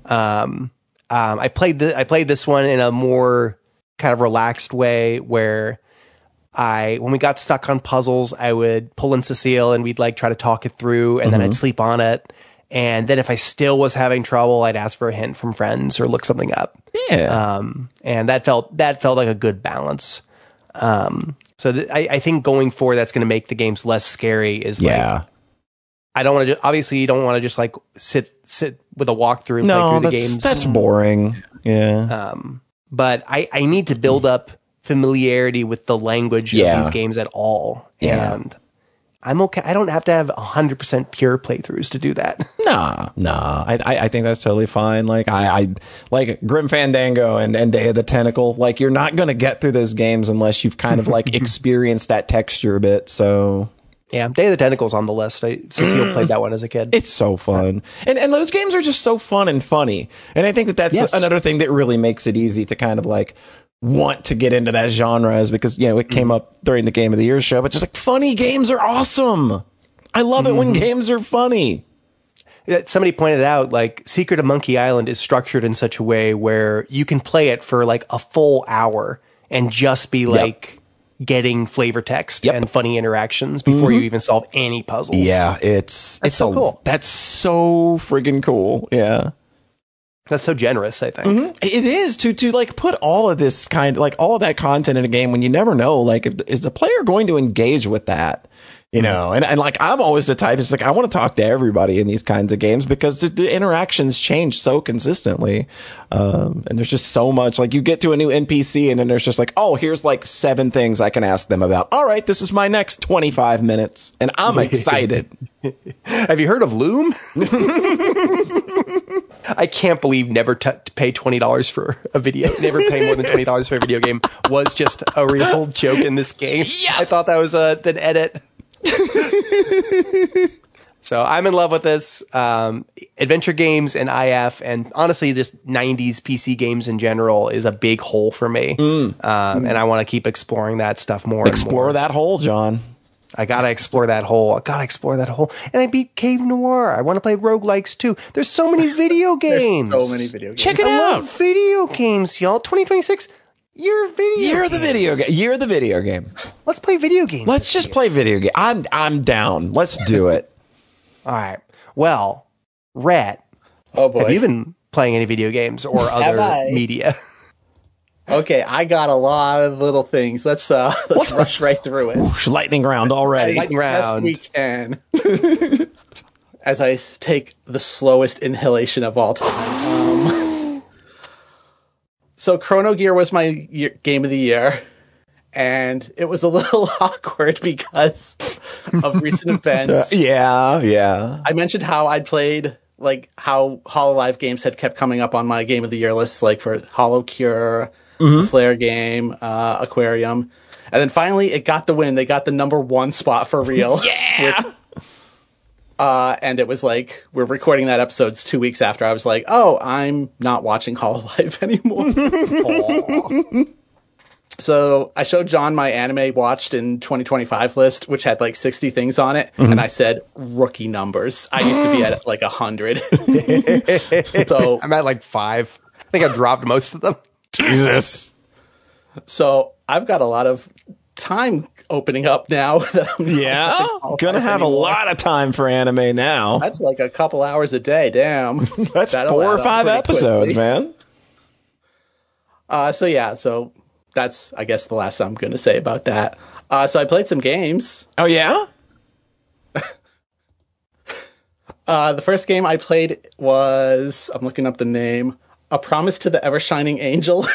I played this one in a more kind of relaxed way where when we got stuck on puzzles, I would pull in Cecile and we'd like try to talk it through, and then I'd sleep on it. And then if I still was having trouble, I'd ask for a hint from friends or look something up. Yeah. And that felt like a good balance. So I think going forward, that's going to make the games less scary. Like, I don't want to. Obviously, you don't want to just like sit with a walkthrough and play through the games. That's boring. Yeah. But I need to build up familiarity with the language of these games at all. Yeah. And I'm okay. I don't have to have 100% pure playthroughs to do that. Nah. I think that's totally fine. Like I like Grim Fandango and Day of the Tentacle. Like you're not going to get through those games unless you've kind of like experienced that texture a bit. So yeah, Day of the Tentacle's on the list. Cecile played that one as a kid. It's so fun. And those games are just so fun and funny. And I think that's another thing that really makes it easy to kind of like want to get into that genre is because, you know, it came up during the Game of the Year show, but just like funny games are awesome. I love it when games are funny. Somebody pointed out like Secret of Monkey Island is structured in such a way where you can play it for like a full hour and just be like getting flavor text and funny interactions before you even solve any puzzles. Yeah, it's so cool. That's so friggin' cool. Yeah. That's so generous, I think. It is to like put all of this all of that content in a game when you never know, like, is the player going to engage with that? You know, and like, I'm always the type, it's like, I want to talk to everybody in these kinds of games because the interactions change so consistently. And there's just so much, like, you get to a new NPC and then there's just like, oh, here's like 7 things I can ask them about. All right, this is my next 25 minutes and I'm excited. Have you heard of Loom? I can't believe never pay $20 for a video. Never pay more than $20 for a video game was just a real joke in this game. Yeah. I thought that was an edit. So I'm in love with this. Adventure games and IF, and honestly, just 90s PC games in general is a big hole for me. And I want to keep exploring that stuff more. Explore that hole, John. I gotta explore that hole. And I beat Cave Noir. I want to play roguelikes too. There's so many video games. There's so many video games. Check it out. Love video games, y'all. 2026. Year of the video game. Let's play video games. Let's just play video game. I'm down. Let's do it. All right. Well, Rhett. Oh boy. Have you been playing any video games or other media? Okay, I got a lot of little things. Let's rush right through it. Ooh, lightning round already. Lightning round. Yes, we can. As I take the slowest inhalation of all time. So Chrono Gear was my game of the year, and it was a little awkward because of recent events. Yeah. I mentioned how I'd played, like, how Hololive games had kept coming up on my game of the year lists, like for Hollow Cure, Flare game, Aquarium. And then finally it got the win. They got the #1 spot for real. Yeah! And it was like, we're recording that episode 2 weeks after. I was like, oh, I'm not watching Hololive anymore. So I showed John my anime watched in 2025 list, which had like 60 things on it. And I said, rookie numbers. I used to be at like 100. So I'm at like 5. I think I've dropped most of them. Jesus. So I've got a lot of time opening up now that I'm gonna have a lot of time for anime now. That's like a couple hours a day. Damn. That's 4 or 5 episodes, quickly. Man. So that's, I guess, the last I'm going to say about that. So I played some games. Oh, yeah? The first game I played was, I'm looking up the name, A Promise to the Ever-Shining Angel.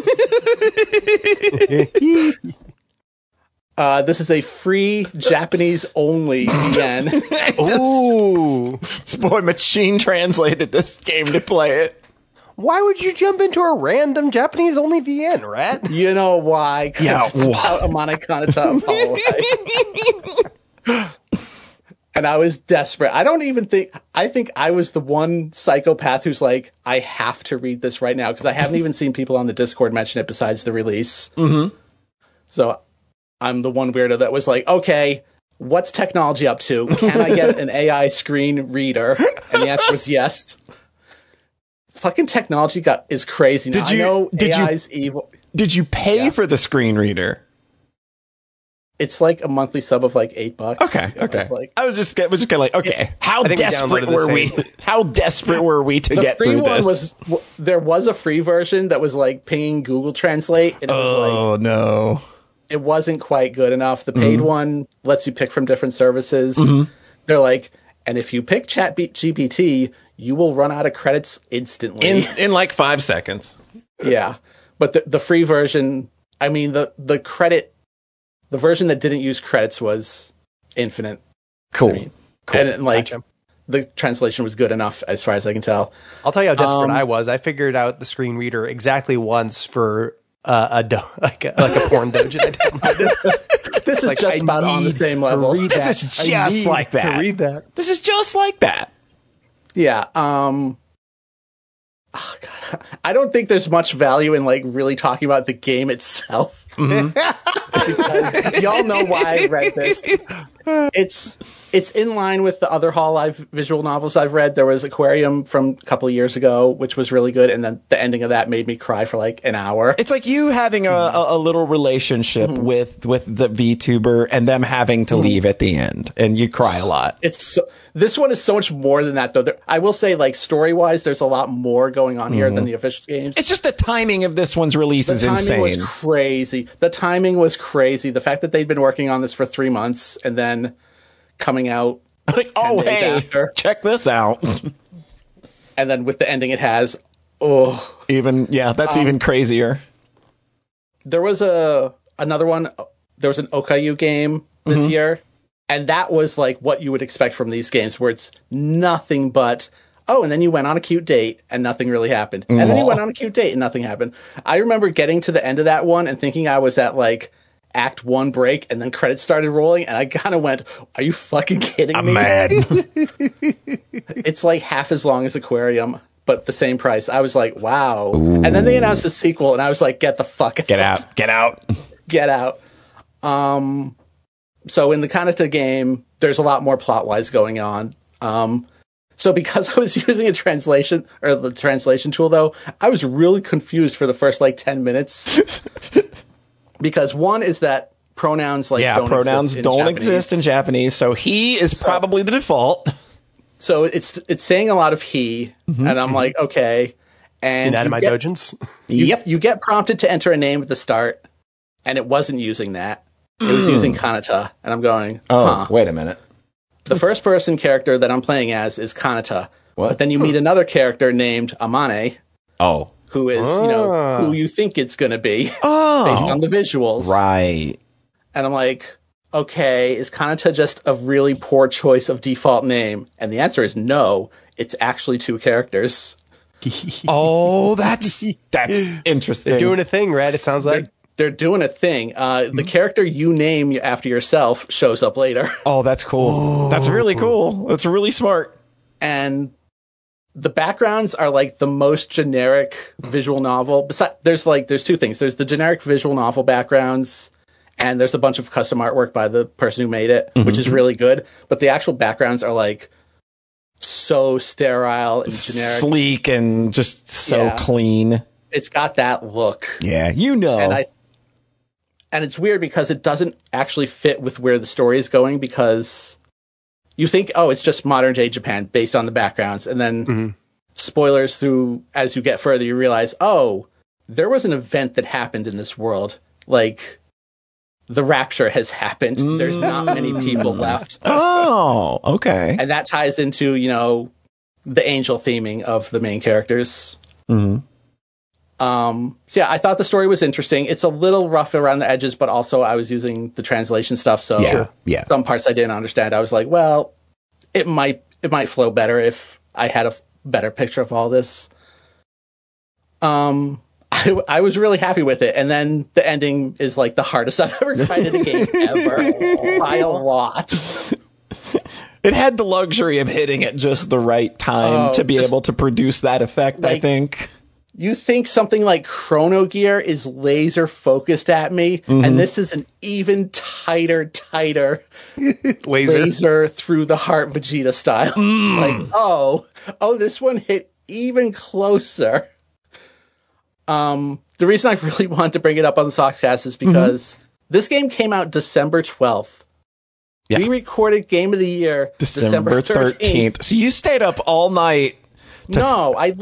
This is a free Japanese-only VN. Ooh. This boy Machine translated this game to play it. Why would you jump into a random Japanese-only VN, Rat? You know why? It's about a Monokanata of Hololive. And I was desperate. I think I was the one psychopath who's like, I have to read this right now, because I haven't even seen people on the Discord mention it besides the release. So I'm the one weirdo that was like, okay, what's technology up to? Can I get an AI screen reader? And the answer was yes. Fucking technology is crazy now. I know AI's evil. Did you pay for the screen reader? It's like a monthly sub of like $8. Okay. Like, I was just kind of like, okay, how desperate were we? How desperate were we to get through this? There was a free version that was like pinging Google Translate, and it was like, no, it wasn't quite good enough. The paid one lets you pick from different services. They're like, and if you pick ChatGPT, you will run out of credits instantly in like 5 seconds. Yeah, but the free version, I mean the credit. The version that didn't use credits was infinite. Cool. Cool. And like the translation was good enough as far as I can tell. I'll tell you how desperate I was. I figured out the screen reader exactly once for like a porn doujin I downloaded. This is like, just about on the same level. This is just like that. To read that. This is just like that. Yeah. Oh God. I don't think there's much value in like really talking about the game itself. Because y'all know why I read this. It's in line with the other Hololive visual novels I've read. There was Aquarium from a couple of years ago, which was really good, and then the ending of that made me cry for like an hour. It's like you having a little relationship with the VTuber and them having to leave at the end, and you cry a lot. This one is so much more than that, though. I will say, like, story-wise, there's a lot more going on here than the official games. It's just the timing of this one's release is insane. The timing was crazy. The timing was crazy. The fact that they'd been working on this for 3 months and then coming out like, oh, hey, after, check this out. And then with the ending it has, that's even crazier. There was another one. There was an Okayu game this year. And that was like what you would expect from these games, where it's nothing but, and then you went on a cute date and nothing really happened. And then you went on a cute date and nothing happened. I remember getting to the end of that one and thinking I was at like Act 1 break, and then credits started rolling, and I kind of went, are you fucking kidding me? I'm mad. It's like half as long as Aquarium, but the same price. I was like, wow. Ooh. And then they announced a sequel, and I was like, get the fuck out. Get out. Get out. So in the Kanata game, there's a lot more plot-wise going on. So because I was using a translation, or the translation tool, though, I was really confused for the first, like, 10 minutes. Because one is that pronouns, like, don't exist in Japanese, so he is probably the default. So it's saying a lot of he, and I'm like, okay. And seen that in my doujins? Yep. You get prompted to enter a name at the start, and it wasn't using that. It was using Kanata, and I'm going, wait a minute. The first person character that I'm playing as is Kanata. What? But then you meet another character named Amane. Oh. Who is, who you think it's going to be based on the visuals. Right. And I'm like, okay, is Kanata just a really poor choice of default name? And the answer is no. It's actually 2 characters. That's interesting. They're doing a thing, Red, it sounds like. They're doing a thing. The character you name after yourself shows up later. Oh, that's cool. That's really cool. That's really smart. And the backgrounds are like the most generic visual novel. There's 2 things. There's the generic visual novel backgrounds, and there's a bunch of custom artwork by the person who made it, which is really good. But the actual backgrounds are like so sterile and generic. Sleek and just so clean. It's got that look. Yeah, And it's weird because it doesn't actually fit with where the story is going, because you think, it's just modern day Japan based on the backgrounds. And then spoilers through as you get further, you realize, there was an event that happened in this world. Like, the rapture has happened. There's not many people left. Oh, okay. And that ties into, the angel theming of the main characters. So I thought the story was interesting. It's a little rough around the edges, but also I was using the translation stuff, so some parts I didn't understand. I was like, well, it might flow better if I had a better picture of all this. I was really happy with it, and then the ending is like the hardest I've ever tried in a game ever by a lot. It had the luxury of hitting at just the right time to be able to produce that effect, I think. you think something like Chrono Gear is laser focused at me, and this is an even tighter laser through the heart Vegeta style. Like, oh, this one hit even closer. The reason I really wanted to bring it up on the Soxcast is because this game came out December 12th. Yeah. We recorded Game of the Year December 13th. So you stayed up all night. I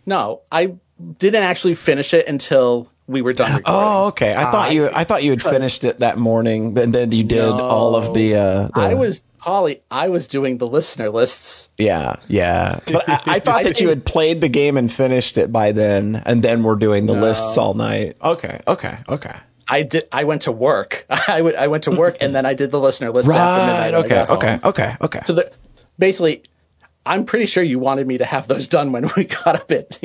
didn't actually finish it until we were done recording. Oh, okay. I thought you had finished it that morning, but then you did all of the. I was doing the listener lists. Yeah. But I thought that you had played the game and finished it by then, and then we're doing the lists all night. Okay. I did. I went to work. I went to work, and then I did the listener lists after midnight. Okay. So basically, I'm pretty sure you wanted me to have those done when we got up at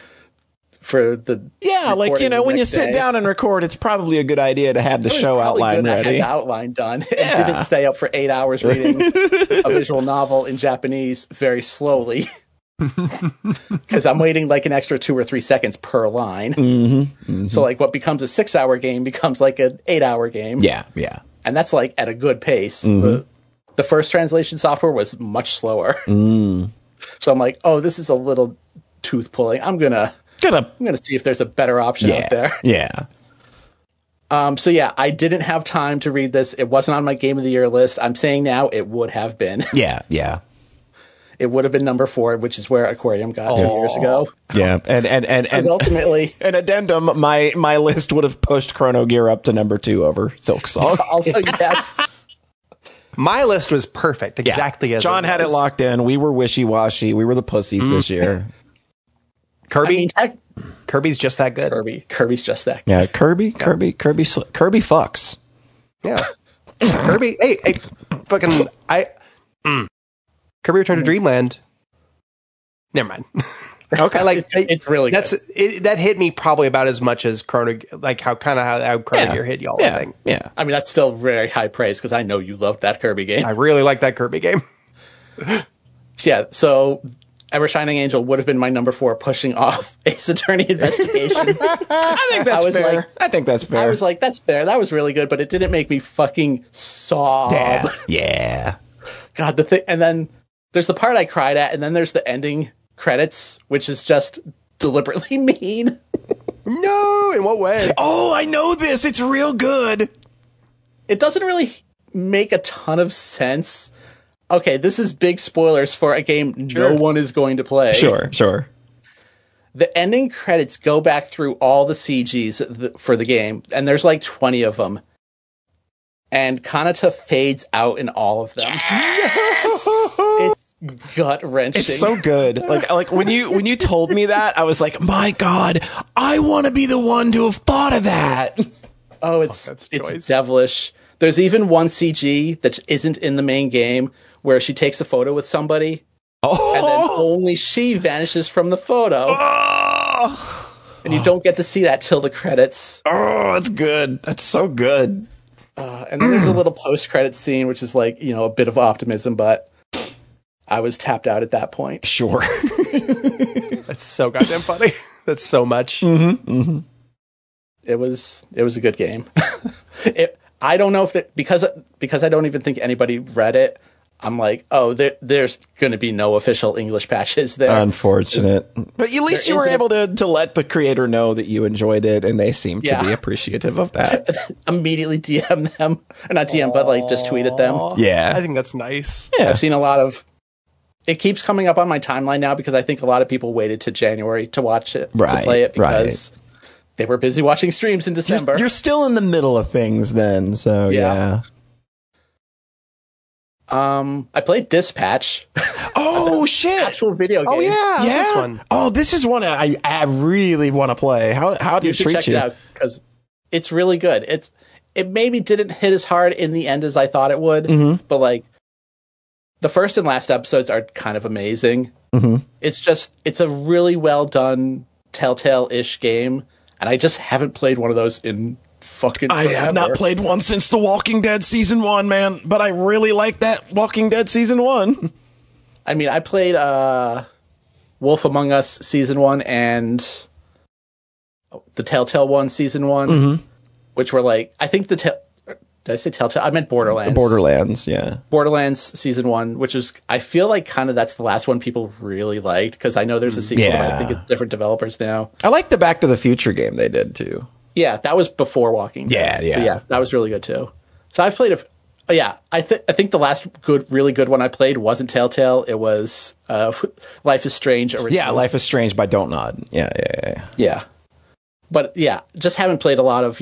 for the when you sit down and record, it's probably a good idea to have the show outline ready. The outline done. And didn't stay up for 8 hours reading a visual novel in Japanese very slowly because I'm waiting like an extra 2 or 3 seconds per line. So like what becomes a 6-hour game becomes like an 8-hour game. Yeah. And that's like at a good pace. The first translation software was much slower. So I'm like, oh, this is a little tooth pulling. I'm gonna see if there's a better option out there. Yeah. So yeah, I didn't have time to read this. It wasn't on my Game of the Year list. I'm saying now it would have been. Yeah. It would have been number 4, which is where Aquarium got 2 years ago. Yeah, and ultimately an addendum. My list would have pushed Chrono Gear up to number 2 over Silksong. Also, yes. My list was perfect, exactly as John had it locked in. We were wishy-washy. We were the pussies this year. Kirby's just that good. Kirby's just that good. Yeah, Kirby fucks. Yeah. Kirby, hey, fucking Kirby Return to Dreamland. Never mind. Okay, it's really good. That hit me probably about as much as Chrono, like how Chrono Gear hit y'all. Yeah. I think. Yeah, I mean that's still very high praise because I know you loved that Kirby game. I really like that Kirby game. Yeah, so Ever Shining Angel would have been my number 4, pushing off Ace Attorney Investigations. I think that's fair. I think that's fair. I was like, that's fair. That was really good, but it didn't make me fucking sob. Yeah. God, the thing, and then there's the part I cried at, and then there's the ending credits, which is just deliberately mean. No, in what way? Oh, I know this. It's real good. It doesn't really make a ton of sense. Okay, this is big spoilers for a game no one is going to play. Sure. The ending credits go back through all the CGs for the game, and there's like 20 of them. And Kanata fades out in all of them. Yes! It's gut-wrenching. It's so good. Like when you told me that, I was like, my God, I want to be the one to have thought of that. Oh, it's devilish. There's even one CG that isn't in the main game where she takes a photo with somebody, and then only she vanishes from the photo. And you don't get to see that till the credits. Oh, that's good. That's so good. And then there's a little post-credit scene, which is like, a bit of optimism, but I was tapped out at that point. Sure. That's so goddamn funny. That's so much. It was a good game. I don't know if because I don't even think anybody read it. I'm like, oh, there's going to be no official English patches there. Unfortunate. But at least you were able to let the creator know that you enjoyed it, and they seem to be appreciative of that. Immediately DM them. Or not DM, but like just tweet at them. Yeah. I think that's nice. Yeah. I've seen a lot of... It keeps coming up on my timeline now because I think a lot of people waited to January to watch it, to play it, because they were busy watching streams in December. You're still in the middle of things then, so yeah. I played Dispatch. Oh shit! Actual video game. Oh yeah, this one. Oh, this is one I really want to play. How do you treat check it out because it's really good. It maybe didn't hit as hard in the end as I thought it would, but like the first and last episodes are kind of amazing. It's a really well done Telltale-ish game, and I just haven't played one of those in fucking forever. I have not played one since The Walking Dead Season 1, man, but I really like that Walking Dead Season 1. I mean, I played Wolf Among Us Season 1 and the Telltale one, season 1, which were like, I think did I say Telltale? I meant Borderlands. Borderlands, yeah. Borderlands season 1, which is, I feel like kind of that's the last one people really liked, because I know there's a sequel, but I think it's different developers now. I like the Back to the Future game they did too. Yeah, that was before Walking Dead. Yeah. But yeah, that was really good too. So I've played I think the last really good one I played wasn't Telltale. It was Life is Strange original. Yeah, Life is Strange by Don't Nod. Yeah. But yeah, just haven't played a lot of,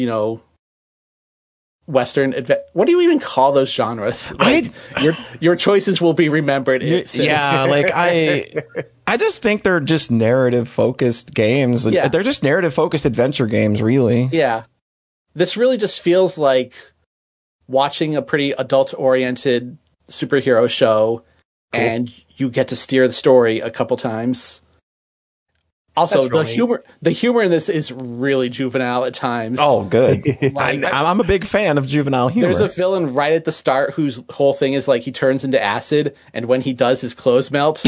Western what do you even call those genres? Like, your choices will be remembered. Like I just think they're just narrative focused games. Yeah. They're just narrative focused adventure games, really. Yeah. This really just feels like watching a pretty adult oriented superhero show, and you get to steer the story a couple times. Also, the humor in this is really juvenile at times. Oh, good. I'm a big fan of juvenile humor. There's a villain right at the start whose whole thing is like he turns into acid, and when he does, his clothes melt.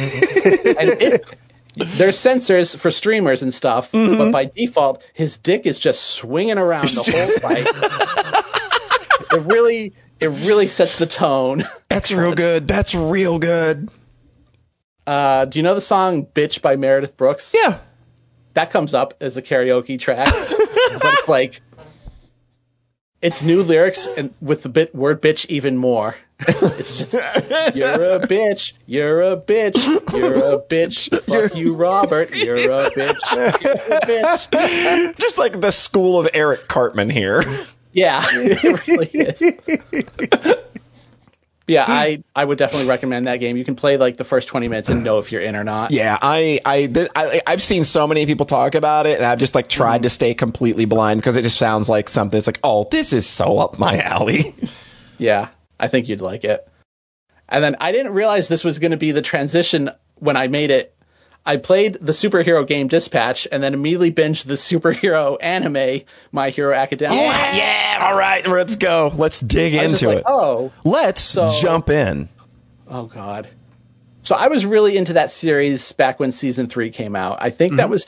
And there's sensors for streamers and stuff, but by default, his dick is just swinging around the whole fight. It really sets the tone. That's real good. That's real good. Do you know the song "Bitch" by Meredith Brooks? Yeah, that comes up as a karaoke track, but it's like it's new lyrics and with the word "bitch" even more. It's just you're a bitch, you're a bitch, you're a bitch. Fuck you, Robert. You're a bitch. You're a bitch. Just like the school of Eric Cartman here. Yeah, it really is. Yeah, I would definitely recommend that game. You can play like the first 20 minutes and know if you're in or not. Yeah, I've seen so many people talk about it, and I've just like tried to stay completely blind because it just sounds like something. It's like, oh, this is so up my alley. Yeah, I think you'd like it. And then I didn't realize this was going to be the transition when I made it. I played the superhero game Dispatch and then immediately binged the superhero anime My Hero Academia. Yeah, all right, let's go. Let's dig into it. Let's jump in. Oh, God. So I was really into that series back when season 3 came out. I think that was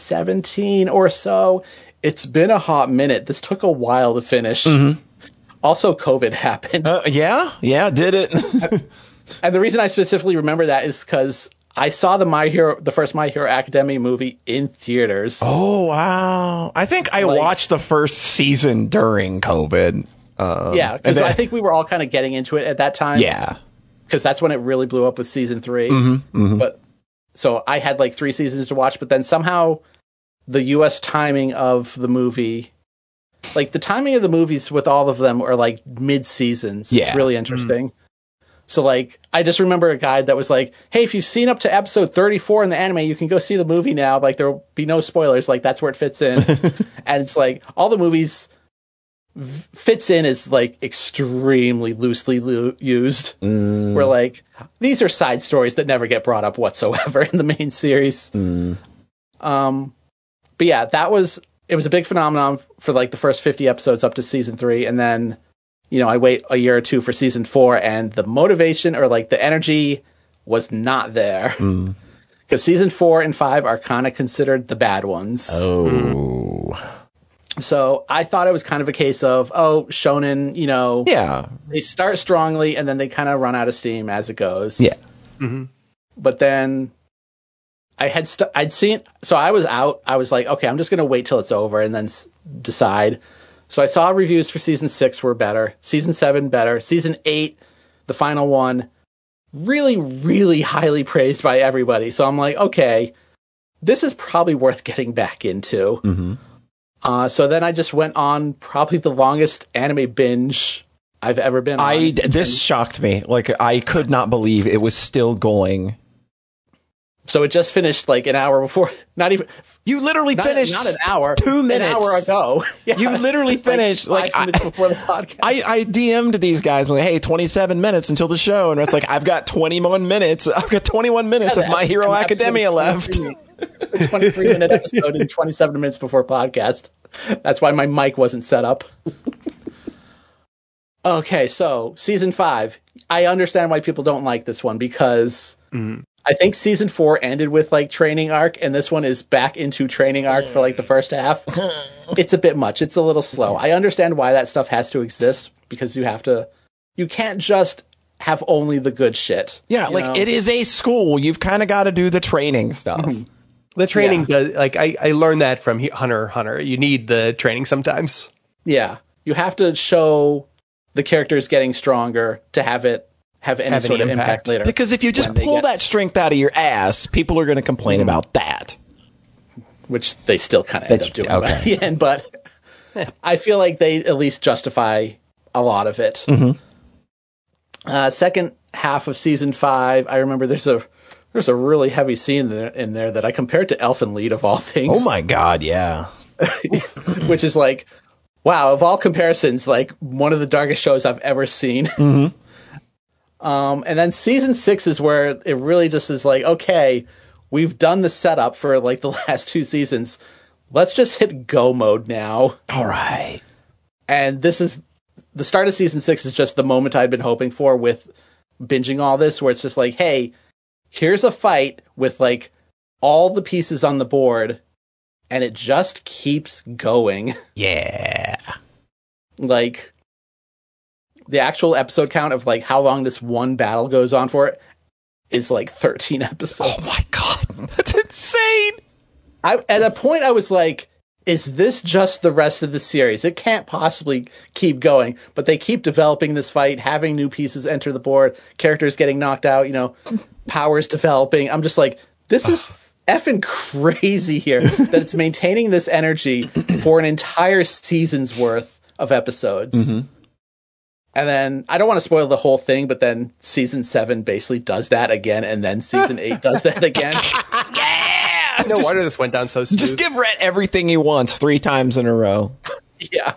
2017 or so. It's been a hot minute. This took a while to finish. Also, COVID happened. Yeah, did it. And the reason I specifically remember that is because I saw the first My Hero Academia movie in theaters. Oh, wow. I think I watched the first season during COVID. Yeah, because I think we were all kind of getting into it at that time. Yeah. Because that's when it really blew up with season 3. But so I had like 3 seasons to watch, but then somehow the US timing of the movie, like the timing of the movies with all of them are like mid-seasons. It's really interesting. So, like, I just remember a guide that was like, hey, if you've seen up to episode 34 in the anime, you can go see the movie now. Like, there'll be no spoilers. Like, that's where it fits in. And it's like, all the movies fits in is, like, extremely loosely used. Where, like, these are side stories that never get brought up whatsoever in the main series. But yeah, it was a big phenomenon for, like, the first 50 episodes up to season 3. And then I wait a year or two for season 4, and the motivation or like the energy was not there. Because season 4 and 5 are kind of considered the bad ones. Oh. So I thought it was kind of a case of, shonen, they start strongly and then they kind of run out of steam as it goes. Yeah. But then I'd seen, so I was out. I was like, okay, I'm just going to wait till it's over and then decide. So I saw reviews for season 6 were better. Season 7 better. Season 8, the final one, really, really highly praised by everybody. So I'm like, okay, this is probably worth getting back into. So then I just went on probably the longest anime binge I've ever been on. This shocked me. Like, I could not believe it was still going. So it just finished like an hour before. Not even. You literally finished not an hour. 2 minutes. An hour ago. Yeah. You literally finished like 5 minutes before the podcast. I DM'd these guys like, hey, 27 minutes until the show, and it's like I've got 21 minutes. I've got 21 minutes of My Hero Academia left. 23-minute episode and 27 minutes before podcast. That's why my mic wasn't set up. Okay, so season 5. I understand why people don't like this one because I think season 4 ended with like training arc, and this one is back into training arc for like the first half. It's a bit much. It's a little slow. I understand why that stuff has to exist, because you can't just have only the good shit. Yeah, like, it is a school. You've kind of got to do the training stuff. Mm-hmm. The training does, like, I learned that from Hunter x Hunter. You need the training sometimes. Yeah. You have to show the characters getting stronger to have it have any sort of impact later. Because if you just pull that strength out of your ass, people are going to complain about that. Which they still kind of end up doing by the end, but I feel like they at least justify a lot of it. Second half of season 5, I remember there's a really heavy scene in there that I compared to Elfen Lied of all things. Oh my god, yeah. Which is like, wow, of all comparisons, like one of the darkest shows I've ever seen. And then season 6 is where it really just is like, okay, we've done the setup for like the last 2 seasons. Let's just hit go mode now. All right. And this is the start of season 6 is just the moment I'd been hoping for with binging all this, where it's just like, hey, here's a fight with like all the pieces on the board, and it just keeps going. Yeah. Like, the actual episode count of like how long this one battle goes on for is like 13 episodes. Oh my god, that's insane. At a point I was like, is this just the rest of the series? It can't possibly keep going. But they keep developing this fight, having new pieces enter the board, characters getting knocked out, powers developing. I'm just like, this is effing crazy here that it's maintaining this energy for an entire season's worth of episodes. And then, I don't want to spoil the whole thing, but then season 7 basically does that again, and then season 8 does that again. Yeah! No wonder this went down so smooth. Just give Rhett everything he wants 3 times in a row. Yeah.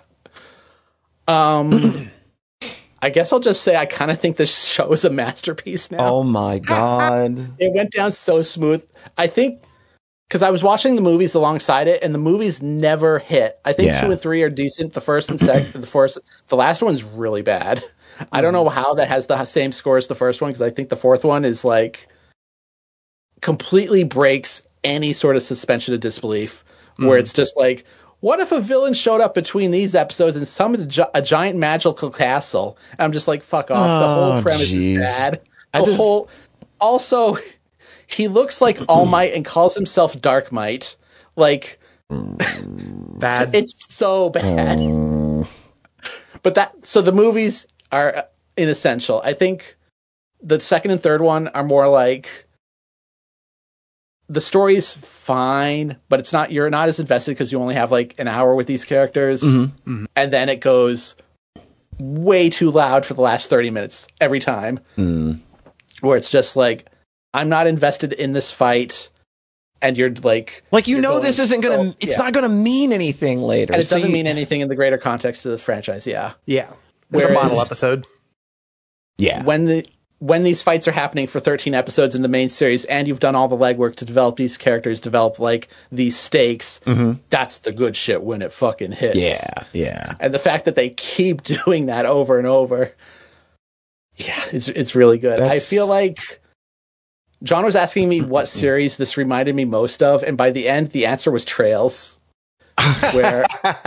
I guess I'll just say I kind of think this show is a masterpiece now. Oh my god. It went down so smooth. I think, because I was watching the movies alongside it, and the movies never hit. I think 2 and 3 are decent. The first and second, the last one's really bad. I don't know how that has the same score as the first one, because I think the fourth one is like completely breaks any sort of suspension of disbelief, where it's just like, what if a villain showed up between these episodes and summoned a giant magical castle? And I'm just like, fuck off. The whole premise is bad. Also, he looks like All Might and calls himself Dark Might. Like, bad. It's so bad. But so the movies are inessential. I think the second and third one are more like, the story's fine, but you're not as invested because you only have like an hour with these characters. And then it goes way too loud for the last 30 minutes every time. Where it's just like, I'm not invested in this fight, and you're like... this isn't going to... It's not going to mean anything later. And it doesn't mean anything in the greater context of the franchise, Yeah. It's a model episode. Yeah. When these fights are happening for 13 episodes in the main series, and you've done all the legwork to develop these characters, develop, like, these stakes, that's the good shit when it fucking hits. Yeah. And the fact that they keep doing that over and over, it's really good. I feel like... John was asking me what series this reminded me most of, and by the end, the answer was Trails. Where,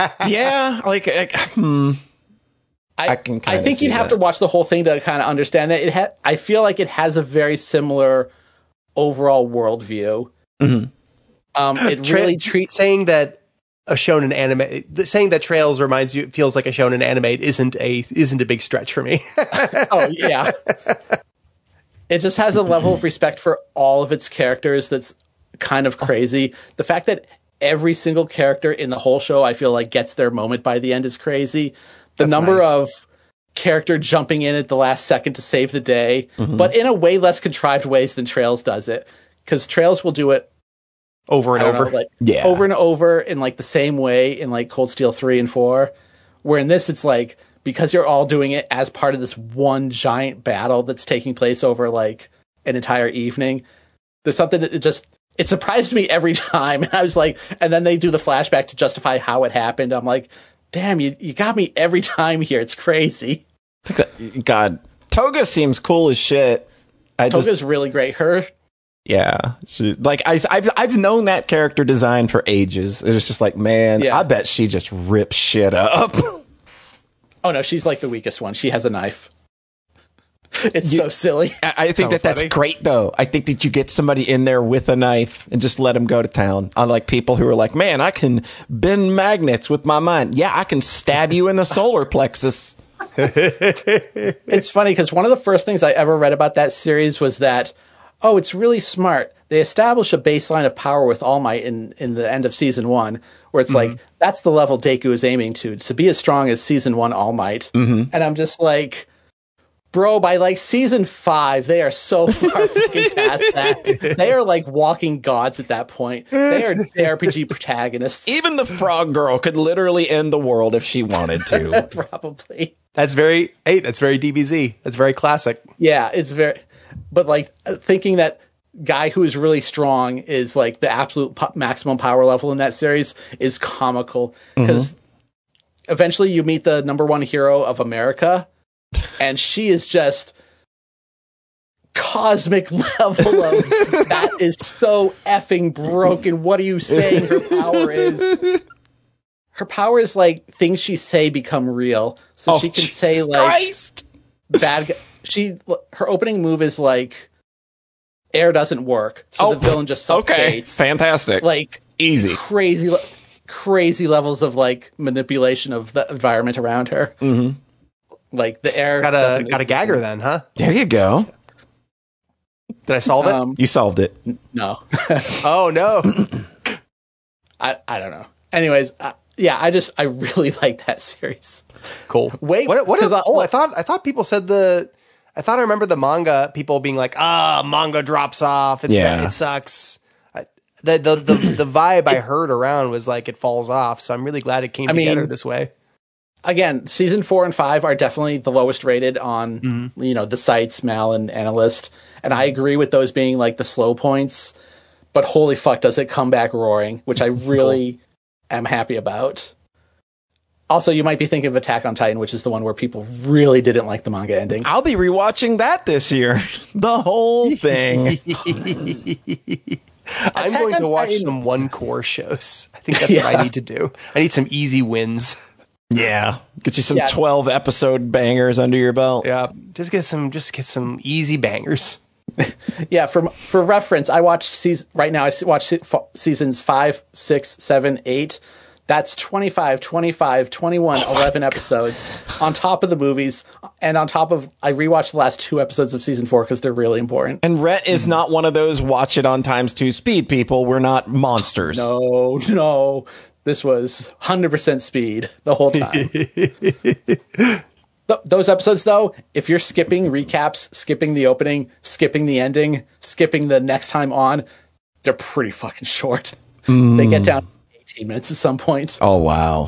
I think you'd have to watch the whole thing to kind of understand that. I feel like it has a very similar overall worldview. It really treats saying that a shonen anime, saying that Trails feels like a shonen anime isn't a big stretch for me. Oh yeah. It just has a level of respect for all of its characters that's kind of crazy. The fact that every single character in the whole show, I feel like, gets their moment by the end is crazy. The number of character jumping in at the last second to save the day, but in a way less contrived ways than Trails does it. Because Trails will do it over and over. Over and over in like the same way in like Cold Steel 3 and 4. Where in this, it's like, because you're all doing it as part of this one giant battle that's taking place over like an entire evening, there's something that it surprised me every time. And I was like, and then they do the flashback to justify how it happened. I'm like, damn, you got me every time here. It's crazy. God, Toga seems cool as shit. Toga's really great. Her Yeah, I've known that character design for ages. It's just like, man, Yeah. I bet she just rips shit up. Oh no, she's like the weakest one. She has a knife. It's so silly. I think that's great, though. I think that you get somebody in there with a knife and just let them go to town. Unlike people who are like, man, I can bend magnets with my mind. Yeah, I can stab you in the solar plexus. It's funny because one of the first things I ever read about that series was that, oh, it's really smart. They establish a baseline of power with All Might in the end of season 1, where it's like, that's the level Deku is aiming to be as strong as season 1 All Might. And I'm just like, bro, by like season 5, they are so far fucking past that. They are like walking gods at that point. They are JRPG protagonists. Even the frog girl could literally end the world if she wanted to. Probably. That's very DBZ. That's very classic. Yeah, it's very, but like thinking that guy who is really strong is like the absolute maximum power level in that series is comical because eventually you meet the number one hero of America and she is just cosmic level of that is so effing broken. What are you saying her power is? Her power is like things she say become real. So she can Jesus say like Christ. bad guy. Her opening move is like air doesn't work, so the villain just suffocates. Fantastic. Like easy, crazy levels of like manipulation of the environment around her. Like the air got a gagger then, huh? There you go. Did I solve it? You solved it. No. Oh no. I don't know. Anyways, I really like that series. Cool. Wait, I thought people said I thought I remember the manga people being like, manga drops off. It sucks. The vibe I heard around was like it falls off. So I'm really glad it came together this way. Again, season 4 and 5 are definitely the lowest rated on the sites, Mal and Analyst, and I agree with those being like the slow points. But holy fuck, does it come back roaring, which I really am happy about. Also, you might be thinking of Attack on Titan, which is the one where people really didn't like the manga ending. I'll be rewatching that this year. The whole thing. I'm going to watch some one core shows. I think that's what I need to do. I need some easy wins. Yeah. Get you some 12 episode bangers under your belt. Yeah. Just get some easy bangers. Yeah, for reference, I watched seasons 5, 6, 7, 8. That's 25, 21, 11 episodes on top of the movies. And on top of, I rewatched the last 2 episodes of season 4 because they're really important. And Rhett is not one of those watch it on ×2 speed people. We're not monsters. No. This was 100% speed the whole time. Those episodes, though, if you're skipping recaps, skipping the opening, skipping the ending, skipping the next time on, they're pretty fucking short. They get down 18 minutes at some point. Oh, wow.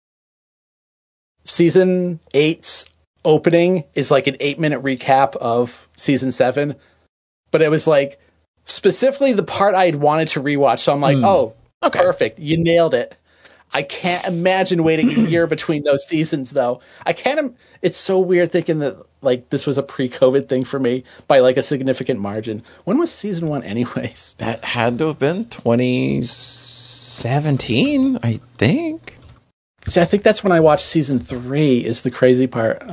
Season 8's opening is like an 8-minute recap of season 7, but it was like specifically the part I'd wanted to rewatch. So I'm like, perfect. You nailed it. I can't imagine waiting a year between those seasons, though. It's so weird thinking that like this was a pre-COVID thing for me by like a significant margin. When was season 1 anyways? That had to have been 2017, I think. See, I think that's when I watched season 3 is the crazy part.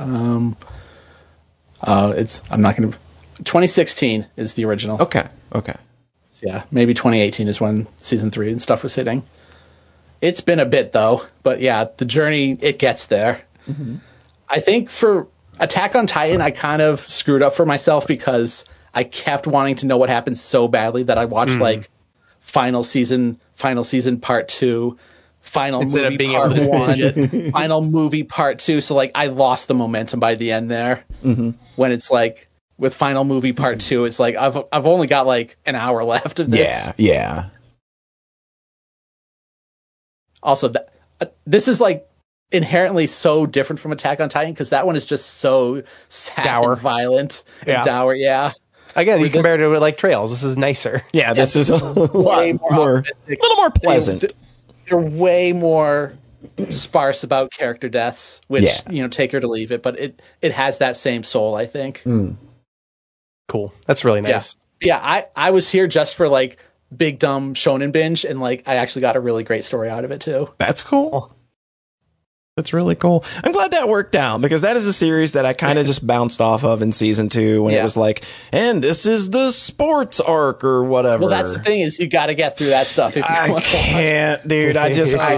2016 is the original. Okay. Yeah, maybe 2018 is when season 3 and stuff was hitting. It's been a bit, though. But yeah, the journey, it gets there. I think for Attack on Titan, I kind of screwed up for myself because I kept wanting to know what happened so badly that I watched like final season part 2, final Instead movie of being part able to 1, final movie part 2. So like I lost the momentum by the end there. When it's like with final movie part 2, it's like I've only got like an hour left of this. Yeah. Also, this is like inherently so different from Attack on Titan because that one is just so sad and violent and dour. Yeah. Again, you compare it to like Trails. This is nicer. Yeah, this is a little more pleasant. They're way more sparse about character deaths, which take her to leave it, but it has that same soul, I think. Cool. That's really nice. Yeah, I was here just for like big dumb shonen binge, and like I actually got a really great story out of it too. That's cool. That's really cool. I'm glad that worked out, because that is a series that I kind of just bounced off of in season 2 when it was like, and this is the sports arc or whatever. Well, that's the thing, is you got to get through that stuff. If you I can't, dude. I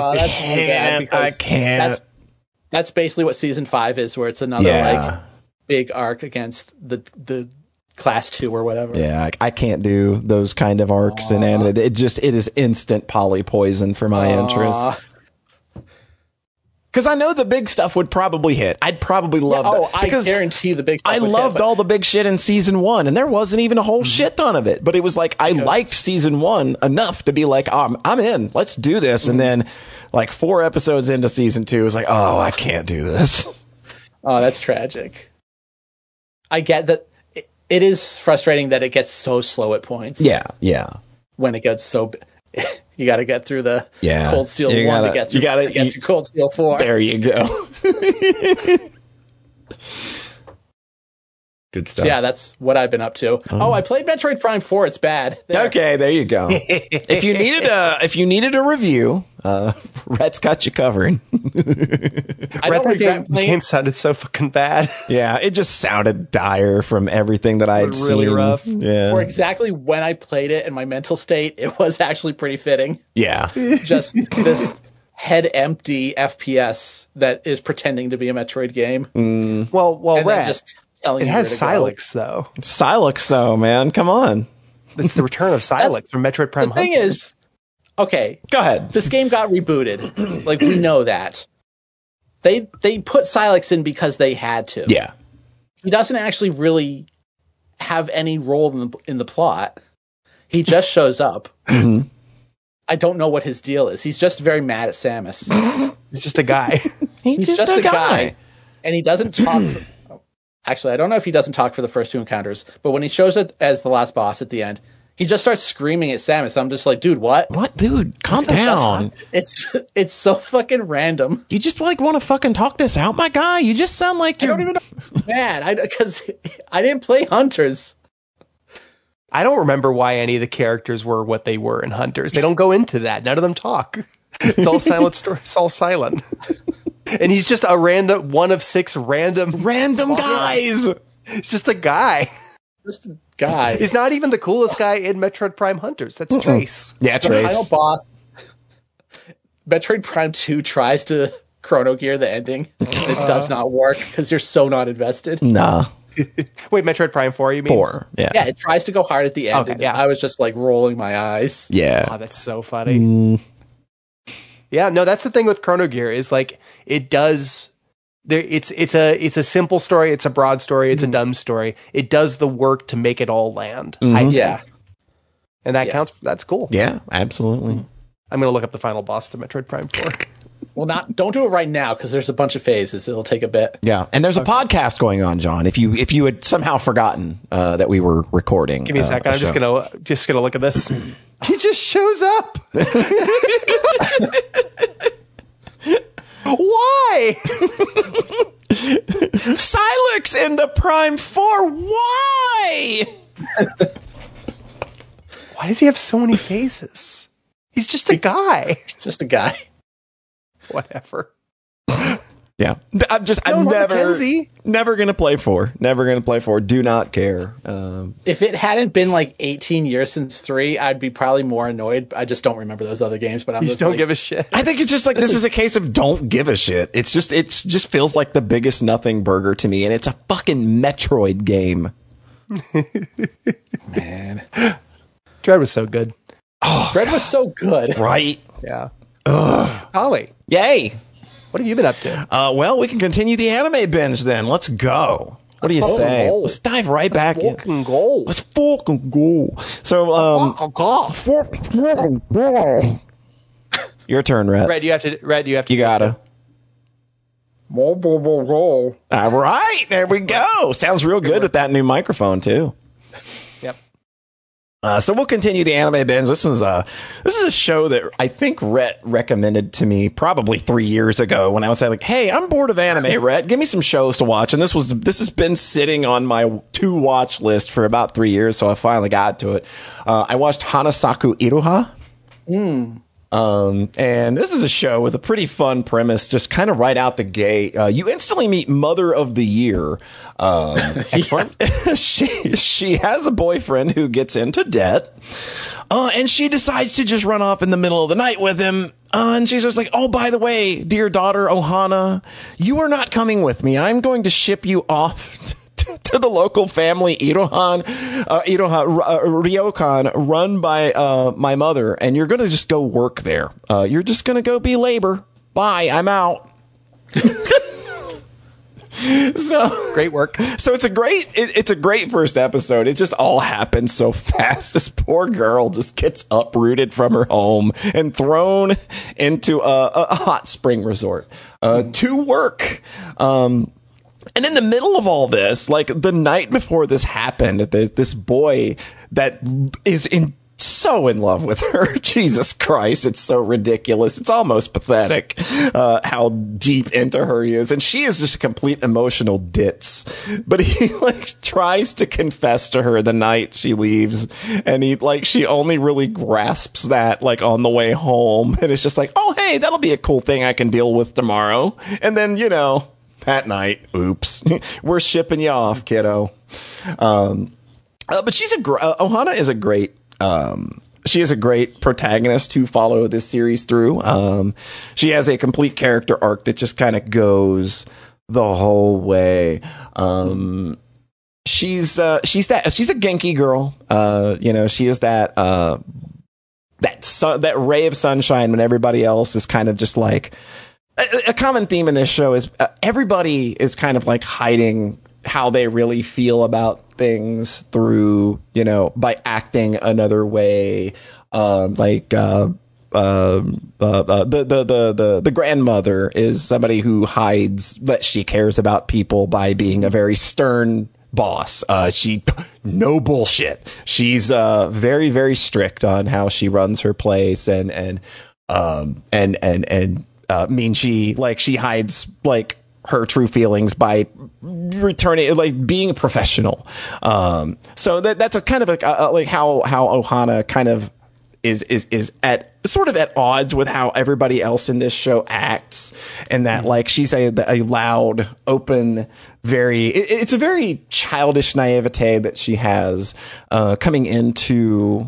can't. That's basically what season 5 is, where it's another like big arc against the class 2 or whatever. Yeah, I can't do those kind of arcs in anime. It is instant poly poison for my interest. Because I know the big stuff would probably hit. I'd probably love that. I guarantee the big stuff I loved all the big shit in season 1, and there wasn't even a whole shit ton of it. But it was like, I liked season 1 enough to be like, I'm in. Let's do this. And then, like, 4 episodes into season 2, it was like, oh, I can't do this. Oh, that's tragic. I get that. It is frustrating that it gets so slow at points. Yeah. When it gets so... You got to get through the Cold Steel 1 to get through Cold Steel 4. There you go. Good stuff. So yeah, that's what I've been up to. Oh, I played Metroid Prime 4. It's bad. Okay, there you go. If you needed a review, Rhett's got you covered. The game sounded so fucking bad. Yeah, it just sounded dire from everything that I had seen. Really rough. Yeah. For exactly when I played it and my mental state, it was actually pretty fitting. Yeah. Just this head empty FPS that is pretending to be a Metroid game. Well, Rat, just telling it you has where to Silex, though. Silex, though, man. Come on. It's the return of Silex from Metroid Prime. The thing is, okay, go ahead. This game got rebooted. Like, we know that. They put Silex in because they had to. Yeah. He doesn't actually really have any role in the plot. He just shows up. Mm-hmm. I don't know what his deal is. He's just very mad at Samus. He's just a guy. He's just a guy. And he doesn't talk... Actually, I don't know if he doesn't talk for the first 2 encounters, but when he shows up as the last boss at the end, he just starts screaming at Samus. I'm just like, dude, what? What, dude? Calm down. It's so fucking random. You just like want to fucking talk this out, my guy? You just sound like you're... I don't even know. Man, because I didn't play Hunters. I don't remember why any of the characters were what they were in Hunters. They don't go into that. None of them talk. It's all silent story. It's all silent. And he's just a random one of 6 random guys. It's just a guy. Just a guy. He's not even the coolest guy in Metroid Prime Hunters. That's Trace. Yeah, Trace. The final boss. Metroid Prime 2 tries to Chrono Gear the ending. It does not work because you're so not invested. Nah. Wait, Metroid Prime 4, you mean? 4, yeah. Yeah, it tries to go hard at the end. Okay, yeah. I was just like rolling my eyes. Yeah. Oh, that's so funny. Yeah, no, that's the thing with Chrono Gear is like it does. It's a simple story. It's a broad story. It's a dumb story. It does the work to make it all land. Yeah, and that counts. That's cool. Yeah, absolutely. I'm gonna look up the final boss to Metroid Prime 4. Well, don't do it right now because there's a bunch of phases. It'll take a bit. Yeah, and there's a podcast going on, John. If you had somehow forgotten that we were recording, give me a second. I'm just gonna look at this. He just shows up. Why? Silex in the Prime 4. Why? Why does he have so many phases? He's just a guy. He's just a guy. Whatever. Yeah, I'm never gonna play 4. Never gonna play 4. Do not care. If it hadn't been like 18 years since 3, I'd be probably more annoyed. I just don't remember those other games. But I'm just don't give a shit. I think it's just like this is a case of don't give a shit. It just feels like the biggest nothing burger to me, and it's a fucking Metroid game. Man, Dread was so good. Oh, Dread was so good, right? Yeah. Holly, yay! What have you been up to? Well, we can continue the anime binge then. Let's go. What do you say? Go. Let's dive right back in. Go. Let's fucking go. So, your turn, Rhett. Red, you have to. You gotta. All right, there we go. Sounds real good with that new microphone too. Yep. So we'll continue the anime binge. This is a show that I think Rhett recommended to me probably 3 years ago when I was like, "Hey, I'm bored of anime, Rhett. Give me some shows to watch." And this has been sitting on my to watch list for about 3 years, so I finally got to it. I watched Hanasaku Iroha. And this is a show with a pretty fun premise, just kind of right out the gate. You instantly meet Mother of the Year. Excellent. She has a boyfriend who gets into debt. And she decides to just run off in the middle of the night with him. And she's just like, "Oh, by the way, dear daughter Ohana, you are not coming with me. I'm going to ship you off to the local family Ryokan run by my mother, and you're going to just go work there. You're just going to go be labor. Bye, I'm out." So great work. So it's a great first episode. It just all happens so fast. This poor girl just gets uprooted from her home and thrown into a hot spring resort to work. And in the middle of all this, like the night before this happened, this boy that is so in love with her. Jesus Christ, it's so ridiculous. It's almost pathetic how deep into her he is. And she is just a complete emotional ditz. But he tries to confess to her the night she leaves. And she only really grasps that on the way home. And it's just like, "Oh, hey, that'll be a cool thing I can deal with tomorrow." And then, that night, oops, we're shipping you off, kiddo. But Ohana is a great, she is a great protagonist to follow this series through. She has a complete character arc that just kind of goes the whole way. She's a Genki girl. She is that ray of sunshine when everybody else is kind of just like. A common theme in this show is everybody is kind of hiding how they really feel about things through, by acting another way. The grandmother is somebody who hides that she cares about people by being a very stern boss. No bullshit. She's very, very strict on how she runs her place and she hides her true feelings by returning being a professional. So that's a kind of how Ohana kind of is at sort of at odds with how everybody else in this show acts, and that she's a loud, open, it's a very childish naivete that she has coming into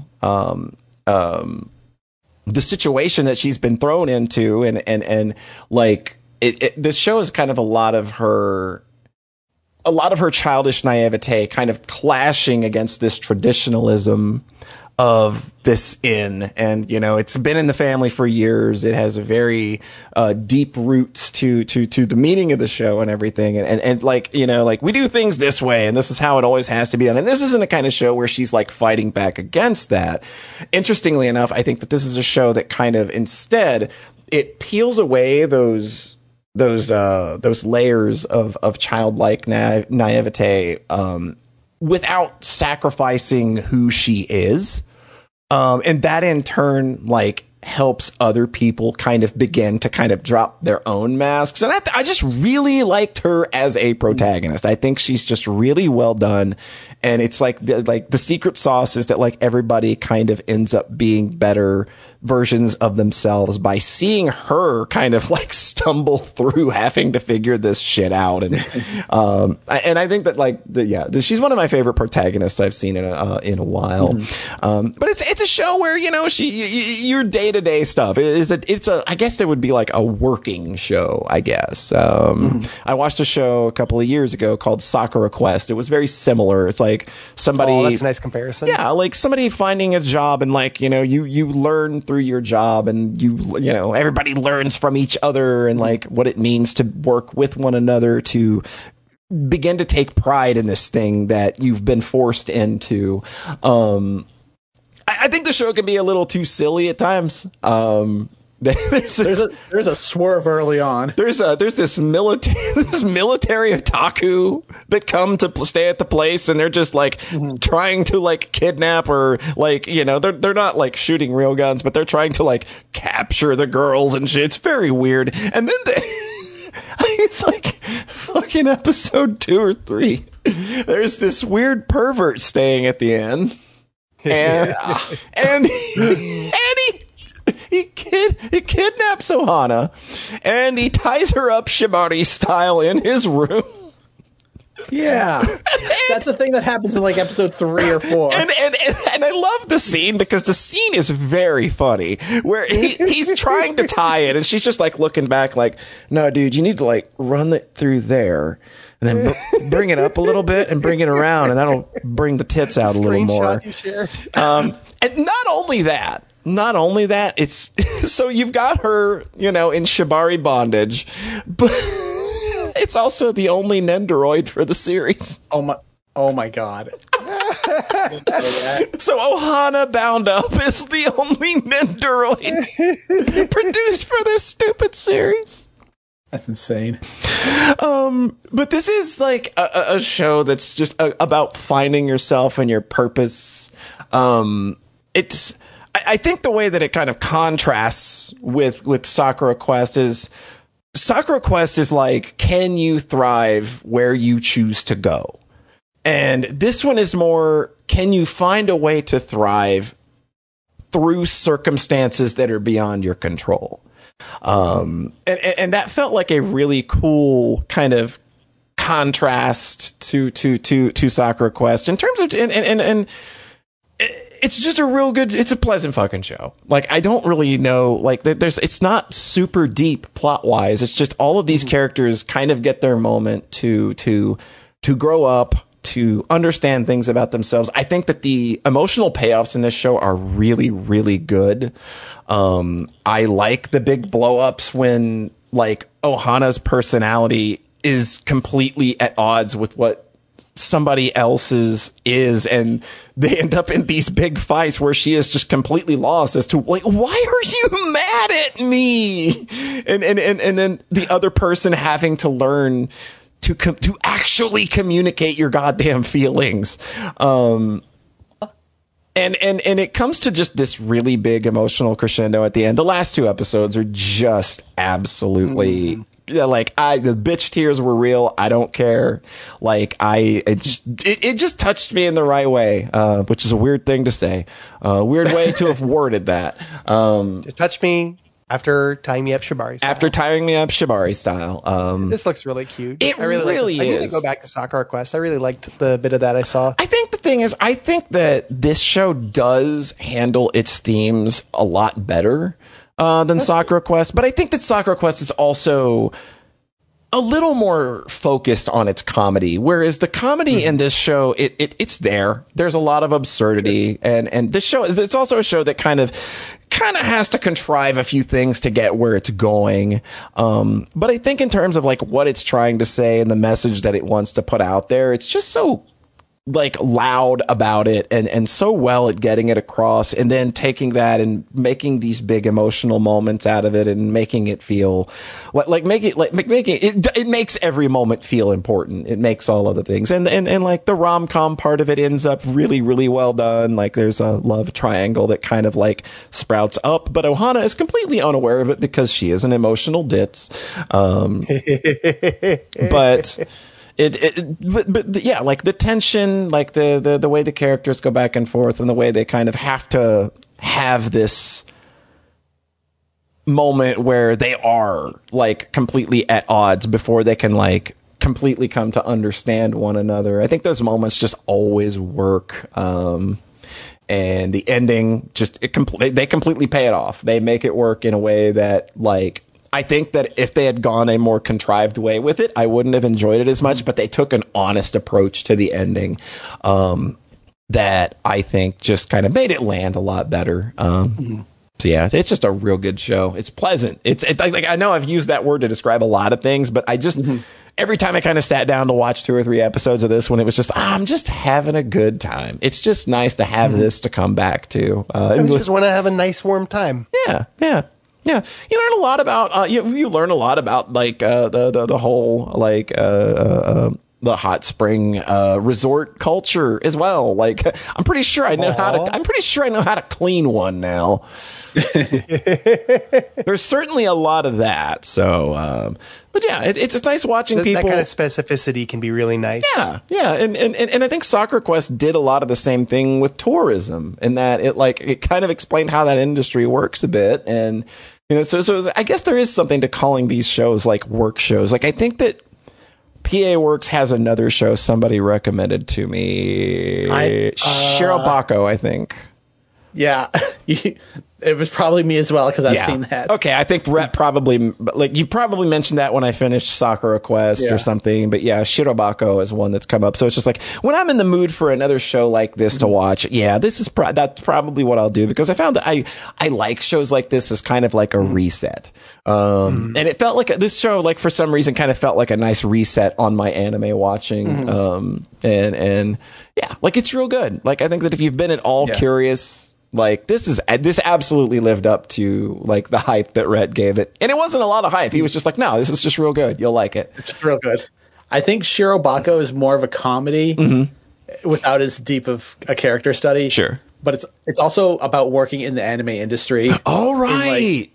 the situation that she's been thrown into, and this show is kind of a lot of her childish naivete kind of clashing against this traditionalism of this inn. And it's been in the family for years. It has a very deep roots to the meaning of the show and everything, and we do things this way, and this is how it always has to be done. And this isn't the kind of show where she's fighting back against that. Interestingly enough, I think that this is a show that kind of instead it peels away those layers of childlike naivete without sacrificing who she is. And that in turn, helps other people kind of begin to kind of drop their own masks. And I just really liked her as a protagonist. I think she's just really well done. And it's the secret sauce is that everybody kind of ends up being better versions of themselves by seeing her kind of stumble through having to figure this shit out. And I think that she's one of my favorite protagonists I've seen in a while. But it's a show where your day-to-day stuff I guess it would be a working show, I guess. I watched a show a couple of years ago called Sakura Quest. It was very similar. It's somebody. Oh, that's a nice comparison. Yeah, somebody finding a job, and you learn through your job, and everybody learns from each other, and what it means to work with one another to begin to take pride in this thing that you've been forced into. I think the show can be a little too silly at times. There's a swerve early on. There's this military otaku that come to stay at the place, and they're just like trying to like kidnap or like, you know, they're not like shooting real guns, but they're trying to like capture the girls and shit. It's very weird. And then it's like fucking episode 2 or 3. There's this weird pervert staying at the end, and he kidnaps Ohana, and he ties her up Shibari style in his room. Yeah, that's the thing that happens in like episode 3 or 4. And I love the scene because the scene is very funny, where he's trying to tie it, and she's just like looking back, like, "No, dude, you need to like run it through there, and then bring it up a little bit and bring it around, and that'll bring the tits out a little more." And not only that, it's so you've got her, you know, in Shibari bondage, but it's also the only Nendoroid for the series. Oh my god. So Ohana bound up is the only Nendoroid produced for this stupid series. That's insane. But this is like a show that's just about finding yourself and your purpose. I think the way that it kind of contrasts with Sakura Quest is Sakura Quest is like, can you thrive where you choose to go? And this one is more, can you find a way to thrive through circumstances that are beyond your control? And that felt like a really cool kind of contrast to Sakura Quest in terms of, and it's just a real good, it's a pleasant fucking show. Like, I don't really know, like, it's not super deep plot wise. It's just all of these characters kind of get their moment to grow up, to understand things about themselves. I think that the emotional payoffs in this show are really, really good. I like the big blow ups when like Ohana's personality is completely at odds with what somebody else's is, and they end up in these big fights where she is just completely lost as to like, why are you mad at me? And then the other person having to learn to actually communicate your goddamn feelings. And it comes to just this really big emotional crescendo at the end. The last 2 episodes are just absolutely like, the bitch tears were real. I don't care. Like, it just touched me in the right way, which is a weird thing to say. Weird way to have worded that. It touched me after tying me up Shibari style. After tying me up Shibari style. This looks really cute. It really is. I need to go back to Sakura Quest. I really liked the bit of that I saw. I think the thing is, I think that this show does handle its themes a lot better than Sakura Quest, but I think that Sakura Quest is also a little more focused on its comedy, whereas the comedy in this show, it's there. There's a lot of absurdity, and this show, it's also a show that kind of has to contrive a few things to get where it's going. But I think in terms of like what it's trying to say and the message that it wants to put out there, it's just so like loud about it and so well at getting it across, and then taking that and making these big emotional moments out of it and making it feel it makes every moment feel important. It makes all of the things, and like the rom-com part of it ends up really, really well done. Like, there's a love triangle that kind of like sprouts up, but Ohana is completely unaware of it because she is an emotional ditz. But yeah, like the tension, like the way the characters go back and forth, and the way they kind of have to have this moment where they are like completely at odds before they can like completely come to understand one another. I think those moments just always work. And the ending just, they completely pay it off. They make it work in a way that, like, I think that if they had gone a more contrived way with it, I wouldn't have enjoyed it as much, but they took an honest approach to the ending, that I think just kind of made it land a lot better. So yeah, it's just a real good show. It's pleasant. It's like, I know I've used that word to describe a lot of things, but I just, every time I kind of sat down to watch 2 or 3 episodes of this one, it was just, I'm just having a good time. It's just nice to have this to come back to. I just want to have a nice warm time. Yeah. Yeah, you learn a lot about you learn a lot about like the whole like the hot spring resort culture as well. Like I'm pretty sure I know how to clean one now. There's certainly a lot of that. So, but yeah, it's nice watching people. That kind of specificity can be really nice. Yeah, and I think Soccer Quest did a lot of the same thing with tourism, in that it kind of explained how that industry works a bit, and so I guess there is something to calling these shows like work shows. Like I think that PA Works has another show somebody recommended to me, Shirobako, I think. Yeah, it was probably me as well because I've seen that. Okay, I think Rhett probably you probably mentioned that when I finished Sakura Quest or something. But yeah, Shirobako is one that's come up. So it's just like when I'm in the mood for another show like this to watch. Yeah, this is that's probably what I'll do, because I found that I like shows like this as kind of like a reset. And it felt like this show, like for some reason, kind of felt like a nice reset on my anime watching. And yeah, like it's real good. Like I think that if you've been at all curious. Like this absolutely lived up to like the hype that Rhett gave it, and it wasn't a lot of hype. He was just like, "No, this is just real good. You'll like it. It's real good." I think Shirobako is more of a comedy without as deep of a character study. Sure, but it's also about working in the anime industry. All right.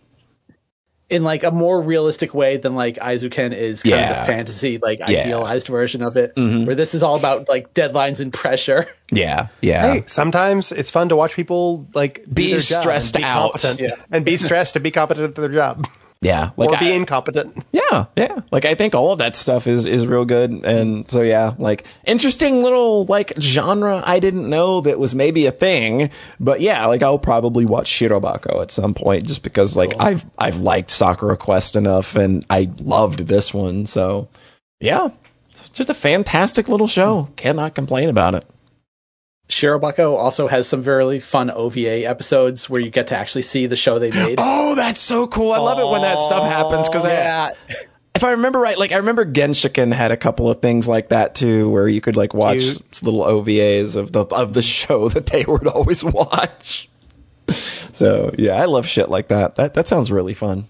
In like a more realistic way than like Aizuken is kind of the fantasy, like idealized version of it, where this is all about like deadlines and pressure. Yeah. Hey, sometimes it's fun to watch people like be stressed out and be stressed to be competent at their job. Yeah, like or be incompetent. Yeah. Like I think all of that stuff is real good, and so yeah, like interesting little like genre I didn't know that was maybe a thing, but yeah, like I'll probably watch Shirobako at some point just because like I've liked Sakura Quest enough, and I loved this one, so yeah, it's just a fantastic little show. Cannot complain about it. Shirobako also has some very fun OVA episodes where you get to actually see the show they made. Oh, that's so cool. I love it when that stuff happens, because if I remember right, like I remember Genshiken had a couple of things like that too, where you could like watch little OVAs of the show that they would always watch. So yeah, I love shit like that. That sounds really fun.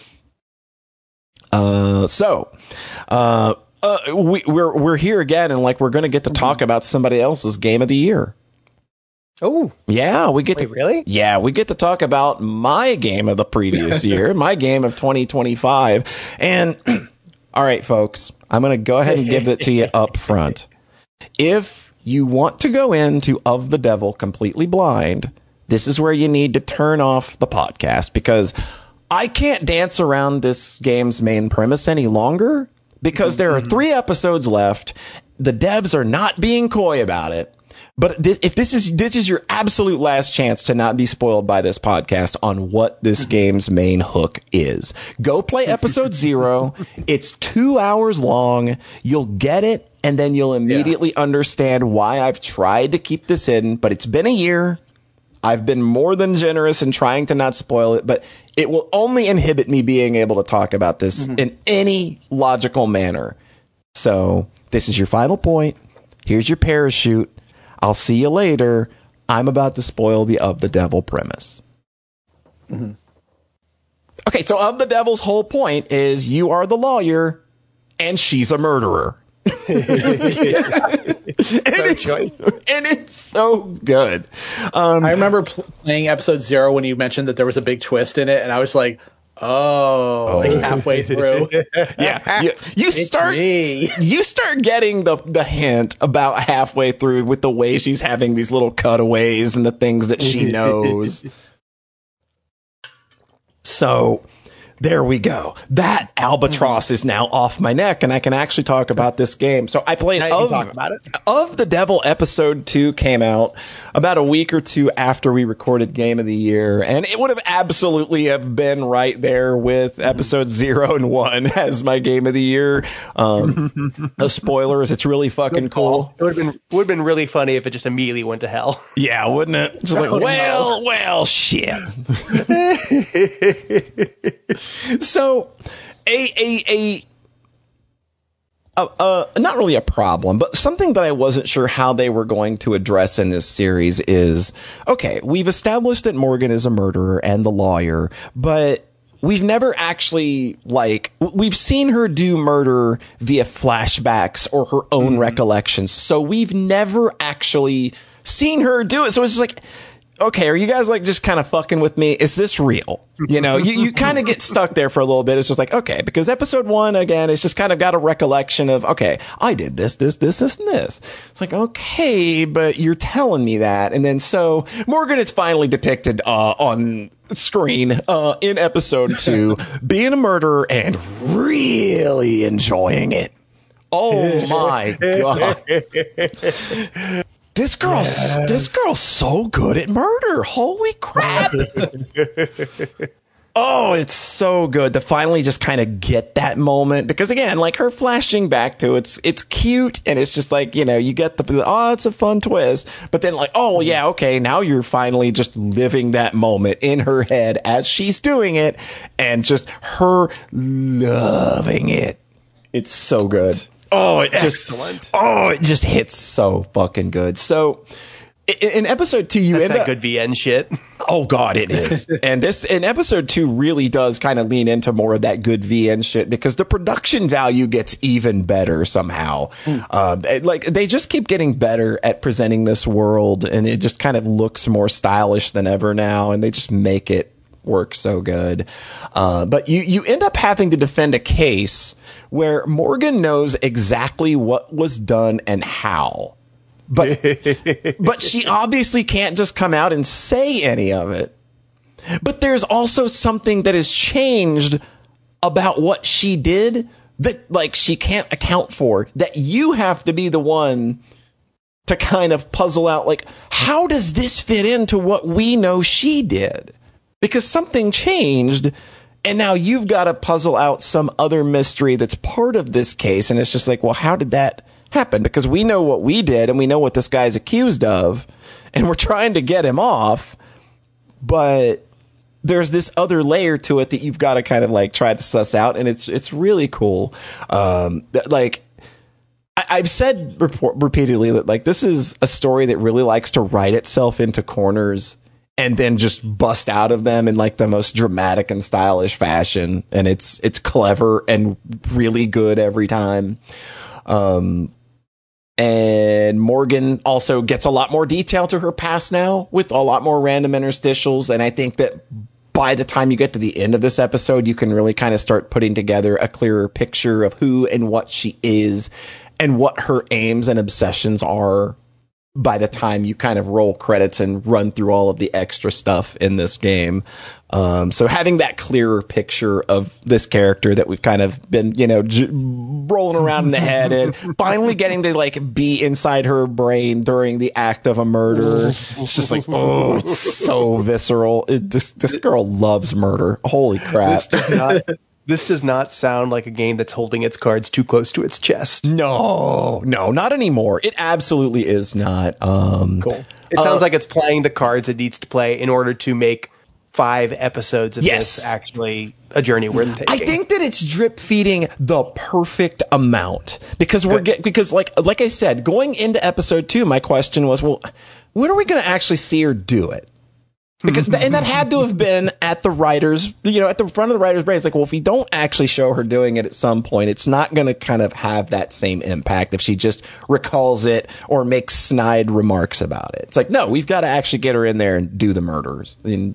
We're here again, and like we're going to get to talk about somebody else's game of the year. Oh, yeah, we get really? Yeah, we get to talk about my game of the previous year, my game of 2025. And all right, folks, I'm going to go ahead and give it to you up front. If you want to go into Of the Devil completely blind, this is where you need to turn off the podcast, because I can't dance around this game's main premise any longer. Because there are 3 episodes left, the devs are not being coy about it. But if this is your absolute last chance to not be spoiled by this podcast on what this game's main hook is. Go play episode 0. It's 2 hours long. You'll get it, and then you'll immediately understand why I've tried to keep this hidden. But it's been a year. I've been more than generous in trying to not spoil it, but it will only inhibit me being able to talk about this in any logical manner. So this is your final point. Here's your parachute. I'll see you later. I'm about to spoil the Of the Devil premise. Okay, so Of the Devil's whole point is you are the lawyer and she's a murderer. And it's so good. I remember playing episode 0 when you mentioned that there was a big twist in it, and I was like, like halfway through. You start getting the hint about halfway through with the way she's having these little cutaways and the things that she knows. So there we go. That albatross is now off my neck, and I can actually talk about this game. So I played Of the Devil episode 2 came out about a week or two after we recorded Game of the Year, and it would have absolutely have been right there with episodes 0 and 1 as my Game of the Year. Spoilers, it's really fucking cool. It would have been really funny if it just immediately went to hell. Yeah, wouldn't it? Just like, well, shit. So, not really a problem, but something that I wasn't sure how they were going to address in this series is, okay, we've established that Morgan is a murderer and the lawyer, but we've never actually, like, we've seen her do murder via flashbacks or her own recollections. So we've never actually seen her do it. So it's just like, okay, are you guys like just kind of fucking with me? Is this real? You know, you kind of get stuck there for a little bit. It's just like, okay, because episode 1, again, it's just kind of got a recollection of, okay, I did this, and this. It's like, okay, but you're telling me that. And then so Morgan is finally depicted on screen in episode 2 being a murderer and really enjoying it. Oh my God. This girl's so good at murder. Holy crap. Oh, it's so good to finally just kind of get that moment. Because again, like her flashing back to it's cute. And it's just like, you know, you get it's a fun twist. But then like, oh yeah, okay, now you're finally just living that moment in her head as she's doing it. And just her loving it. It's so good. Oh, it just hits so fucking good. So in episode 2, you end that up good VN shit. Oh God, it is. And this in episode 2 really does kind of lean into more of that good VN shit because the production value gets even better somehow. Like they just keep getting better at presenting this world, and it just kind of looks more stylish than ever now, and they just make it work so good. But you end up having to defend a case where Morgan knows exactly what was done and how. But she obviously can't just come out and say any of it. But there's also something that has changed about what she did that like she can't account for, that you have to be the one to kind of puzzle out, like, how does this fit into what we know she did? Because something changed, and now you've got to puzzle out some other mystery that's part of this case. And it's just like, well, how did that happen? Because we know what we did, and we know what this guy's accused of, and we're trying to get him off. But there's this other layer to it that you've got to kind of like try to suss out. And it's really cool. Like I've said repeatedly that like, this is a story that really likes to write itself into corners and then just bust out of them in like the most dramatic and stylish fashion. And it's clever and really good every time. And Morgan also gets a lot more detail to her past now with a lot more random interstitials. And I think that by the time you get to the end of this episode, you can really kind of start putting together a clearer picture of who and what she is and what her aims and obsessions are by the time you kind of roll credits and run through all of the extra stuff in this game. So having that clearer picture of this character that we've kind of been, you know, rolling around in the head and finally getting to like be inside her brain during the act of a murder. It's just like, oh, it's so visceral. This girl loves murder. Holy crap. This does not sound like a game that's holding its cards too close to its chest. No, not anymore. It absolutely is not. Cool. It sounds like it's playing the cards it needs to play in order to make 5 episodes of this actually a journey worth taking. I think that it's drip feeding the perfect amount because because like I said, going into episode 2, my question was, well, when are we going to actually see her do it? Because and that had to have been at the writers, you know, at the front of the writer's brain. It's like, well, if we don't actually show her doing it at some point, it's not going to kind of have that same impact if she just recalls it or makes snide remarks about it. It's like, no, we've got to actually get her in there and do the murders. And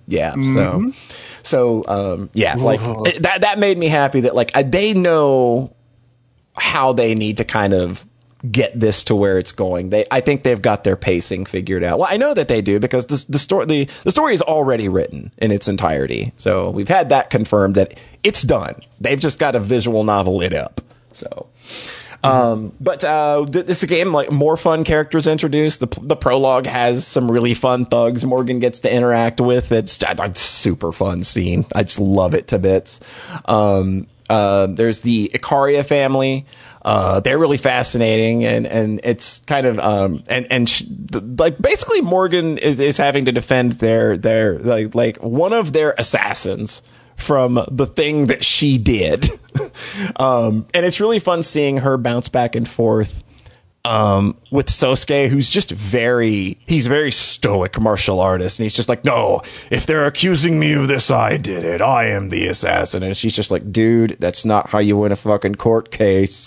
so like that made me happy that like they know how they need to kind of get this to where it's going. I think they've got their pacing figured out. Well, I know that they do because the story is already written in its entirety. So we've had that confirmed that it's done. They've just got a visual novel lit up. So, but this is a game like more fun characters introduced. The prologue has some really fun thugs Morgan gets to interact with. It's a super fun scene. I just love it to bits. There's the Icaria family. They're really fascinating, and it's kind of like basically Morgan is having to defend their like one of their assassins from the thing that she did. And it's really fun seeing her bounce back and forth with Sosuke, who's just he's very stoic martial artist. And he's just like, no, if they're accusing me of this, I did it. I am the assassin. And she's just like, dude, that's not how you win a fucking court case.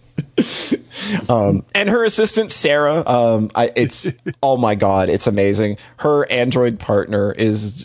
And her assistant Sarah, it's oh my god, it's amazing. Her android partner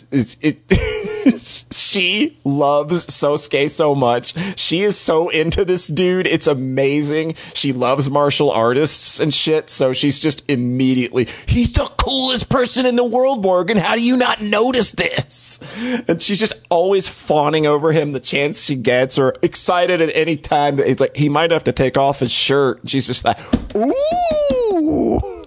she loves Sosuke so much. She is so into this dude. It's amazing. She loves martial artists and shit. So she's just immediately, he's the coolest person in the world, Morgan. How do you not notice this? And she's just always fawning over him the chance she gets, or excited at any time that it's like he might have to take off his shirt. And she's just like, ooh.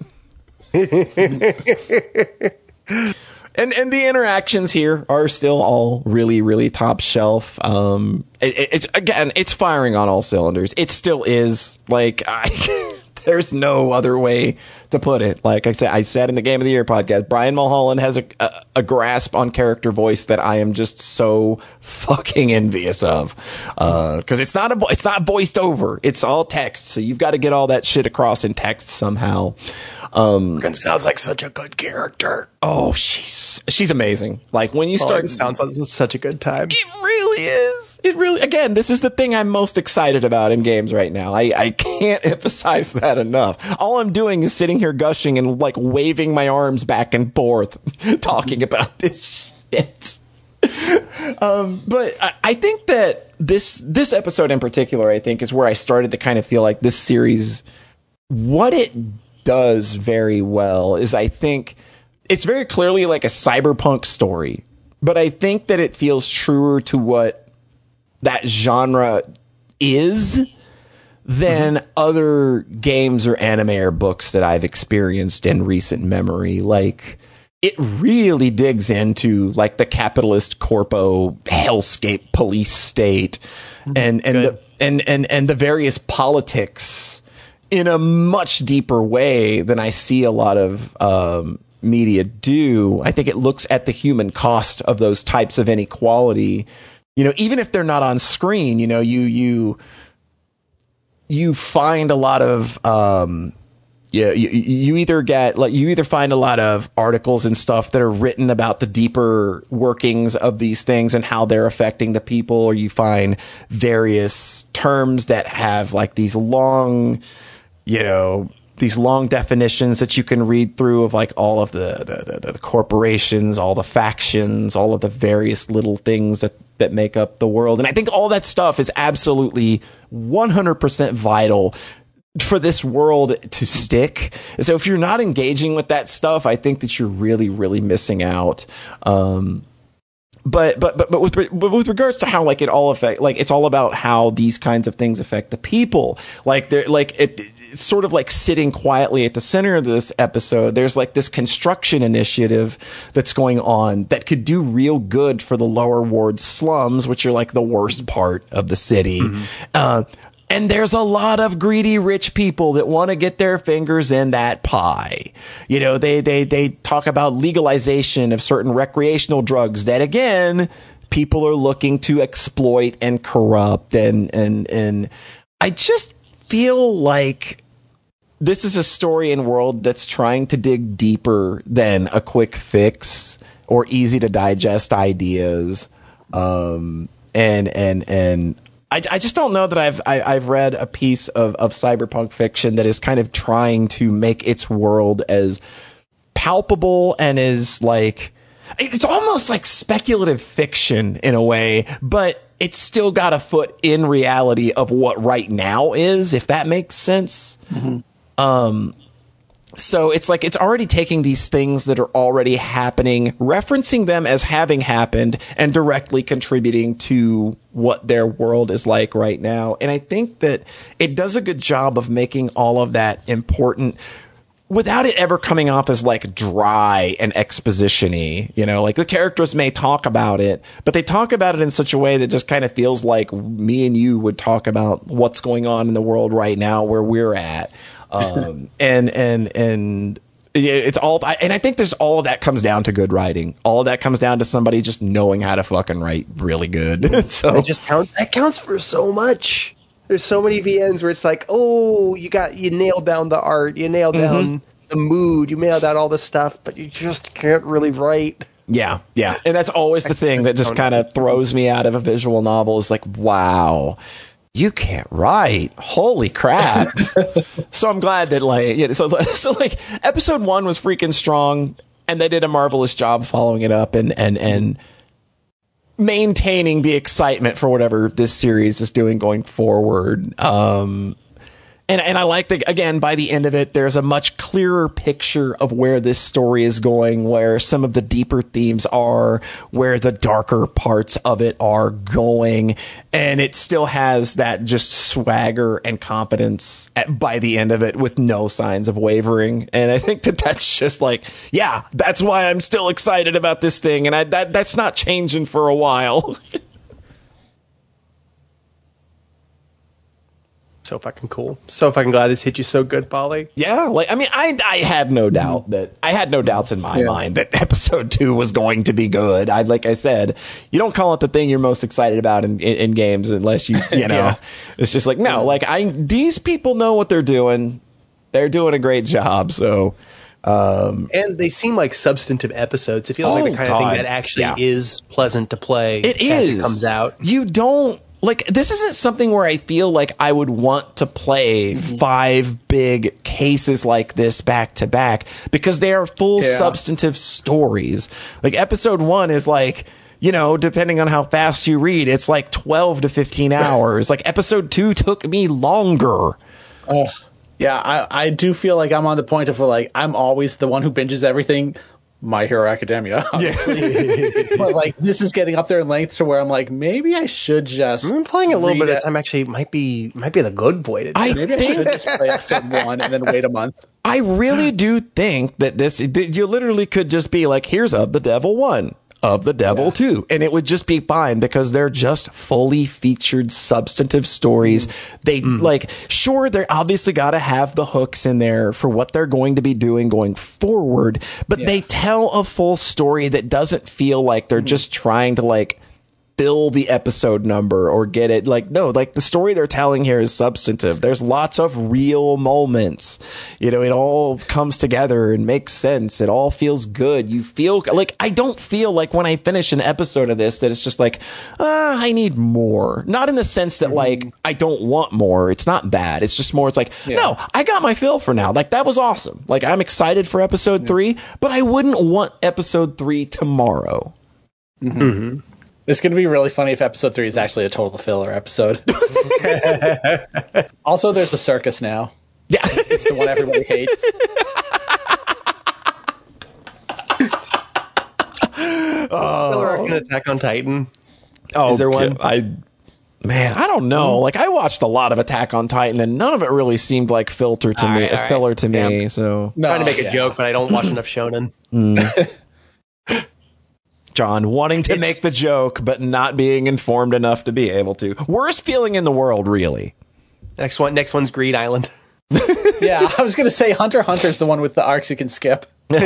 And the interactions here are still all really, really top shelf. It's firing on all cylinders. It still is. Like, there's no other way to put it. Like I said in the Game of the Year podcast, Brian Mulholland has a grasp on character voice that I am just so fucking envious of. Because it's not voiced over. It's all text. So you've got to get all that shit across in text somehow. Morgan sounds like such a good character. Oh, she's amazing. Like when you start, it sounds like such a good time. It really is. It really, again, this is the thing I'm most excited about in games right now. I can't emphasize that enough. All I'm doing is sitting here gushing and like waving my arms back and forth, talking about this shit. But I think that this episode in particular, I think, is where I started to kind of feel like this series, what it does very well is, I think it's very clearly like a cyberpunk story, but I think that it feels truer to what that genre is than other games or anime or books that I've experienced in recent memory. Like, it really digs into like the capitalist corpo hellscape police state and the various politics in a much deeper way than I see a lot of media do. I think it looks at the human cost of those types of inequality. You know, even if they're not on screen, you know, you find a lot of you either find a lot of articles and stuff that are written about the deeper workings of these things and how they're affecting the people, or you find various terms that have like these long definitions that you can read through of like all of the corporations, all the factions, all of the various little things that make up the world. And I think all that stuff is absolutely 100% vital for this world to stick. So if you're not engaging with that stuff, I think that you're really, really missing out. But with regards to how like it all affect, like it's all about how these kinds of things affect the people. Like they're like it's sort of like sitting quietly at the center of this episode. There's like this construction initiative that's going on that could do real good for the lower ward slums, which are like the worst part of the city. Mm-hmm. And there's a lot of greedy rich people that want to get their fingers in that pie. You know, they talk about legalization of certain recreational drugs that, again, people are looking to exploit and corrupt. And I just feel like this is a story and world that's trying to dig deeper than a quick fix or easy to digest ideas. And I just don't know that I've read a piece of cyberpunk fiction that is kind of trying to make its world as palpable and as like, it's almost like speculative fiction in a way, but it's still got a foot in reality of what right now is, if that makes sense. Mm-hmm. So it's like it's already taking these things that are already happening, referencing them as having happened, and directly contributing to what their world is like right now. And I think that it does a good job of making all of that important without it ever coming off as like dry and exposition-y. You know, like the characters may talk about it, but they talk about it in such a way that just kind of feels like me and you would talk about what's going on in the world right now where we're at. And it's all, and I think there's all of that comes down to good writing. All of that comes down to somebody just knowing how to fucking write really good. So that counts for so much. There's so many VNs where it's like, oh, you nailed down the art, you nailed down the mood, you nailed out all this stuff, but you just can't really write. Yeah. And that's always the thing that just kind of throws me out of a visual novel is like, wow, you can't write. Holy crap. So I'm glad that so episode 1 was freaking strong and they did a marvelous job following it up and maintaining the excitement for whatever this series is doing going forward. And I like that, again, by the end of it, there's a much clearer picture of where this story is going, where some of the deeper themes are, where the darker parts of it are going. And it still has that just swagger and competence by the end of it with no signs of wavering. And I think that that's just like, yeah, that's why I'm still excited about this thing. And that's not changing for a while. So fucking cool. So fucking glad this hit you so good, Polly. Yeah, I had no doubt I had no doubts in my mind that episode 2 was going to be good. Like I said, you don't call it the thing you're most excited about in games unless you know. It's just like, no, these people know what they're doing. They're doing a great job. So, and they seem like substantive episodes. It feels like the kind of thing that actually is pleasant to play. As it comes out. You don't. This isn't something where I feel like I would want to play 5 big cases like this back to back because they are full substantive stories. Episode 1 is depending on how fast you read, it's 12 to 15 hours. Episode 2 took me longer. Oh, yeah. I do feel like I'm on the point of I'm always the one who binges everything. My Hero Academia, obviously. But this is getting up there in length to where I'm like, maybe I should just. I'm playing a little bit of time. Actually, might be the good way to do it. Maybe I should just play episode 1 and then wait a month. I really do think that you literally could just be here's Of the Devil 1. Of the Devil 2, and it would just be fine because they're just fully featured substantive stories. They sure, they're obviously got to have the hooks in there for what they're going to be doing going forward, but they tell a full story that doesn't feel like they're just trying to fill the episode number or get it. The story they're telling here is substantive. There's lots of real moments. It all comes together and makes sense. It all feels good. You feel I don't feel like when I finish an episode of this that it's just I need more. Not in the sense that I don't want more. It's not bad. It's just more. It's no, I got my fill for now. That was awesome. I'm excited for episode 3, but I wouldn't want episode 3 tomorrow. It's going to be really funny if episode 3 is actually a total filler episode. Also, there's the circus now. Yeah. It's the one everybody hates. Filler arc in Attack on Titan. Oh, is there one? I don't know. I watched a lot of Attack on Titan, and none of it really seemed like filler to me. So I'm trying to make a joke, but I don't watch enough shonen. John wanting to make the joke, but not being informed enough to be able to. Worst feeling in the world, really. Next one's Greed Island. Yeah, I was going to say Hunter x Hunter's the one with the arcs you can skip. But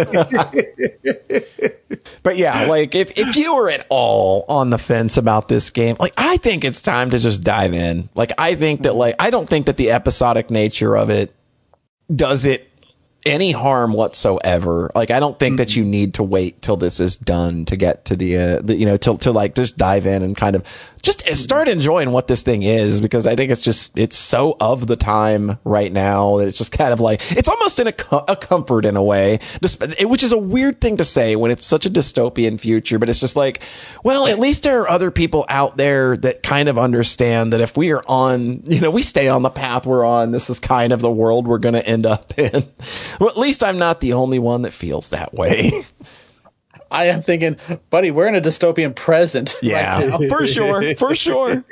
yeah, if you were at all on the fence about this game, I think it's time to just dive in. I think that I don't think that the episodic nature of it does it any harm whatsoever. I don't think that you need to wait till this is done to get to till just dive in and kind of just start enjoying what this thing is, because I think it's so of the time right now that it's just kind of it's almost in a comfort in a way, which is a weird thing to say when it's such a dystopian future, but it's just well, at least there are other people out there that kind of understand that if we are on, we stay on the path we're on, this is kind of the world we're going to end up in. Well, at least I'm not the only one that feels that way. I am thinking, buddy, we're in a dystopian present. Yeah, right now. For sure.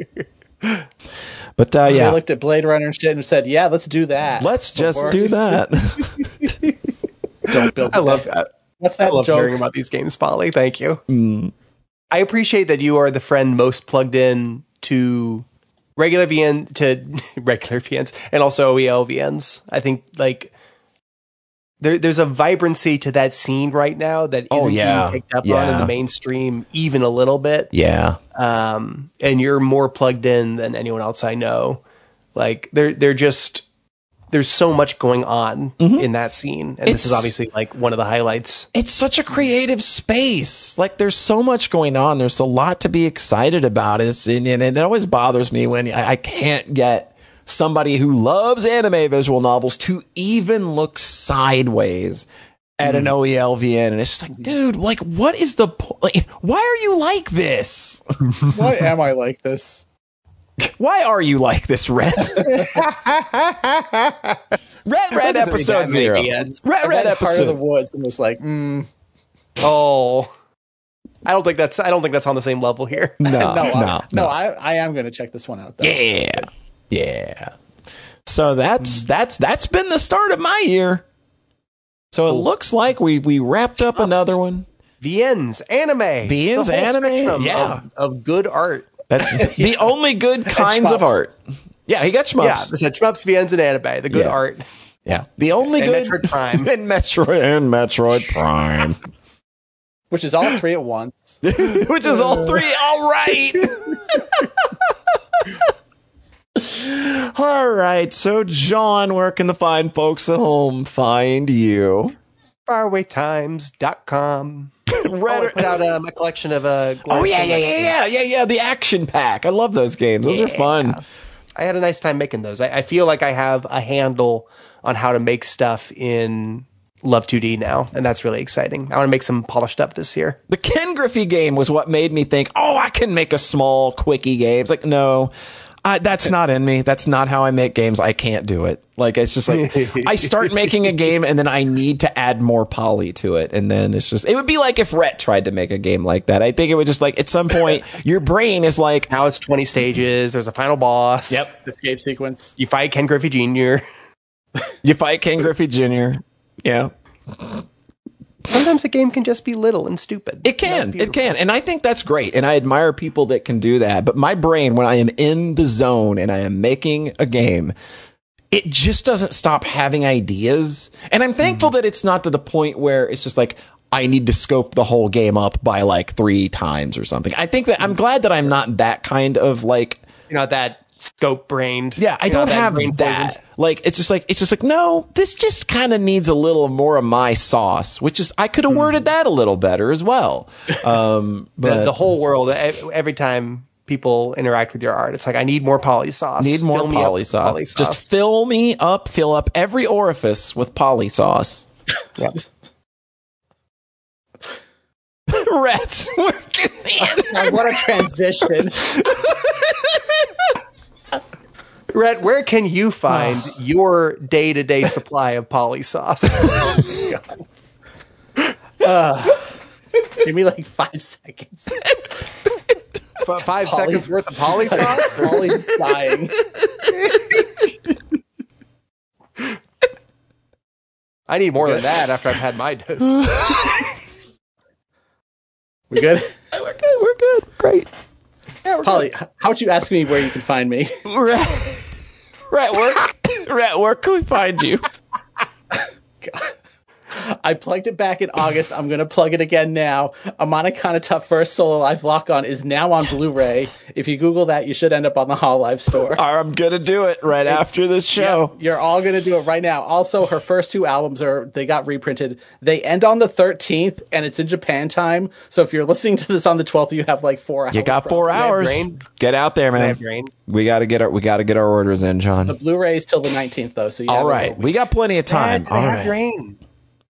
But they looked at Blade Runner and shit and said, "Yeah, let's do that. Let's just do that." Don't build. I love that. What's that? I love joke? hearing about these games, Polly. Thank you. I appreciate that you are the friend most plugged in to regular VNs and also OEL VNs. I think there's a vibrancy to that scene right now that isn't being picked up on in the mainstream even a little bit. Yeah. And you're more plugged in than anyone else I know. Like there's so much going on in that scene. And this is obviously like one of the highlights. It's such a creative space. Like there's so much going on. There's a lot to be excited about. And it always bothers me when I can't get somebody who loves anime visual novels to even look sideways at an OELVN. And it's just like, dude, like, what is the point? Like, why are you like this? Why am I like this? Why are you like this, Red? Red episode 0. Red episode. Part of the woods and was like, Oh, I don't think that's on the same level here. No. I am going to check this one out, though. Yeah. So that's been the start of my year. So it looks like we wrapped up another one. VN's anime. VN's anime. Yeah. Of good art. That's the only good kinds of art. Yeah, he got shmups. Yeah, I said shmups, VN's, and anime. The good art. Yeah, the only good Metroid Prime and Metroid Prime, which is all three at once. Which is all three. All right. All right. So, John, where can the fine folks at home find you? Farawaytimes.com. I put out a collection of yeah, the action pack. I love those games. Those are fun. I had a nice time making those. I feel like I have a handle on how to make stuff in Love 2D now, and that's really exciting. I want to make some polished up this year. The Ken Griffey game was what made me think, I can make a small quickie game. It's like, no, that's not in me. That's not how I make games. I can't do it. Like, it's just like, I start making a game and then I need to add more poly to it. And then it would be like if Rhett tried to make a game like that. I think it would just like, at some point, your brain is like, now it's 20 stages. There's a final boss. Yep. Escape sequence. You fight Ken Griffey Jr. Yeah. Sometimes the game can just be little and stupid. It can. And I think that's great. And I admire people that can do that. But my brain, when I am in the zone and I am making a game, it just doesn't stop having ideas. And I'm thankful that it's not to the point where it's just like, I need to scope the whole game up by like 3 times or something. I think that I'm glad that I'm not that kind of like, that scope brained. Yeah, I don't have that. Like, it's just like, no, this just kind of needs a little more of my sauce, which is, I could have worded that a little better as well. But the whole world, every time people interact with your art, it's like, I need more poly sauce. Poly sauce. Just fill up every orifice with poly sauce. Yep. Rats. What a transition. Rhett, where can you find your day-to-day supply of poly sauce? Give me like 5 seconds. 5 seconds worth of poly sauce? Polly's dying. I need more than that after I've had my dose. We good? We're good. Great. Yeah, Polly, how would you ask me where you can find me? Rhett, where can we find you? God. I plugged it back in August. I'm going to plug it again now. Amanakana Tough First Solo Live Lock-On is now on Blu-ray. If you Google that, you should end up on the Hololive store. I'm going to do it right after this show. Yeah, you're all going to do it right now. Also, her first 2 albums they got reprinted. They end on the 13th, and it's in Japan time. So if you're listening to this on the 12th, you have like 4 hours. You got 4 hours. Get out there, man. We got to get our orders in, John. The Blu-ray is till the 19th, though. So all right, we got plenty of time. All right. Drain.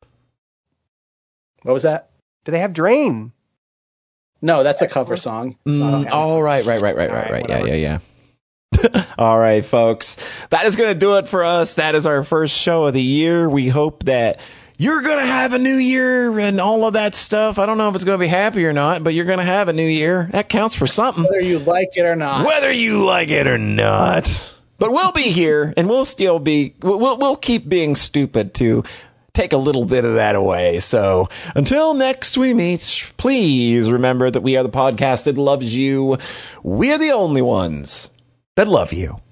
What was that? Do they have Drain? No, that's a cover song. Oh, right. Yeah. All right, folks. That is going to do it for us. That is our first show of the year. We hope that you're going to have a new year and all of that stuff. I don't know if it's going to be happy or not, but you're going to have a new year. That counts for something. Whether you like it or not. But we'll be here, and we'll still be, we'll keep being stupid to take a little bit of that away. So until next we meet, please remember that we are the podcast that loves you. We are the only ones that love you.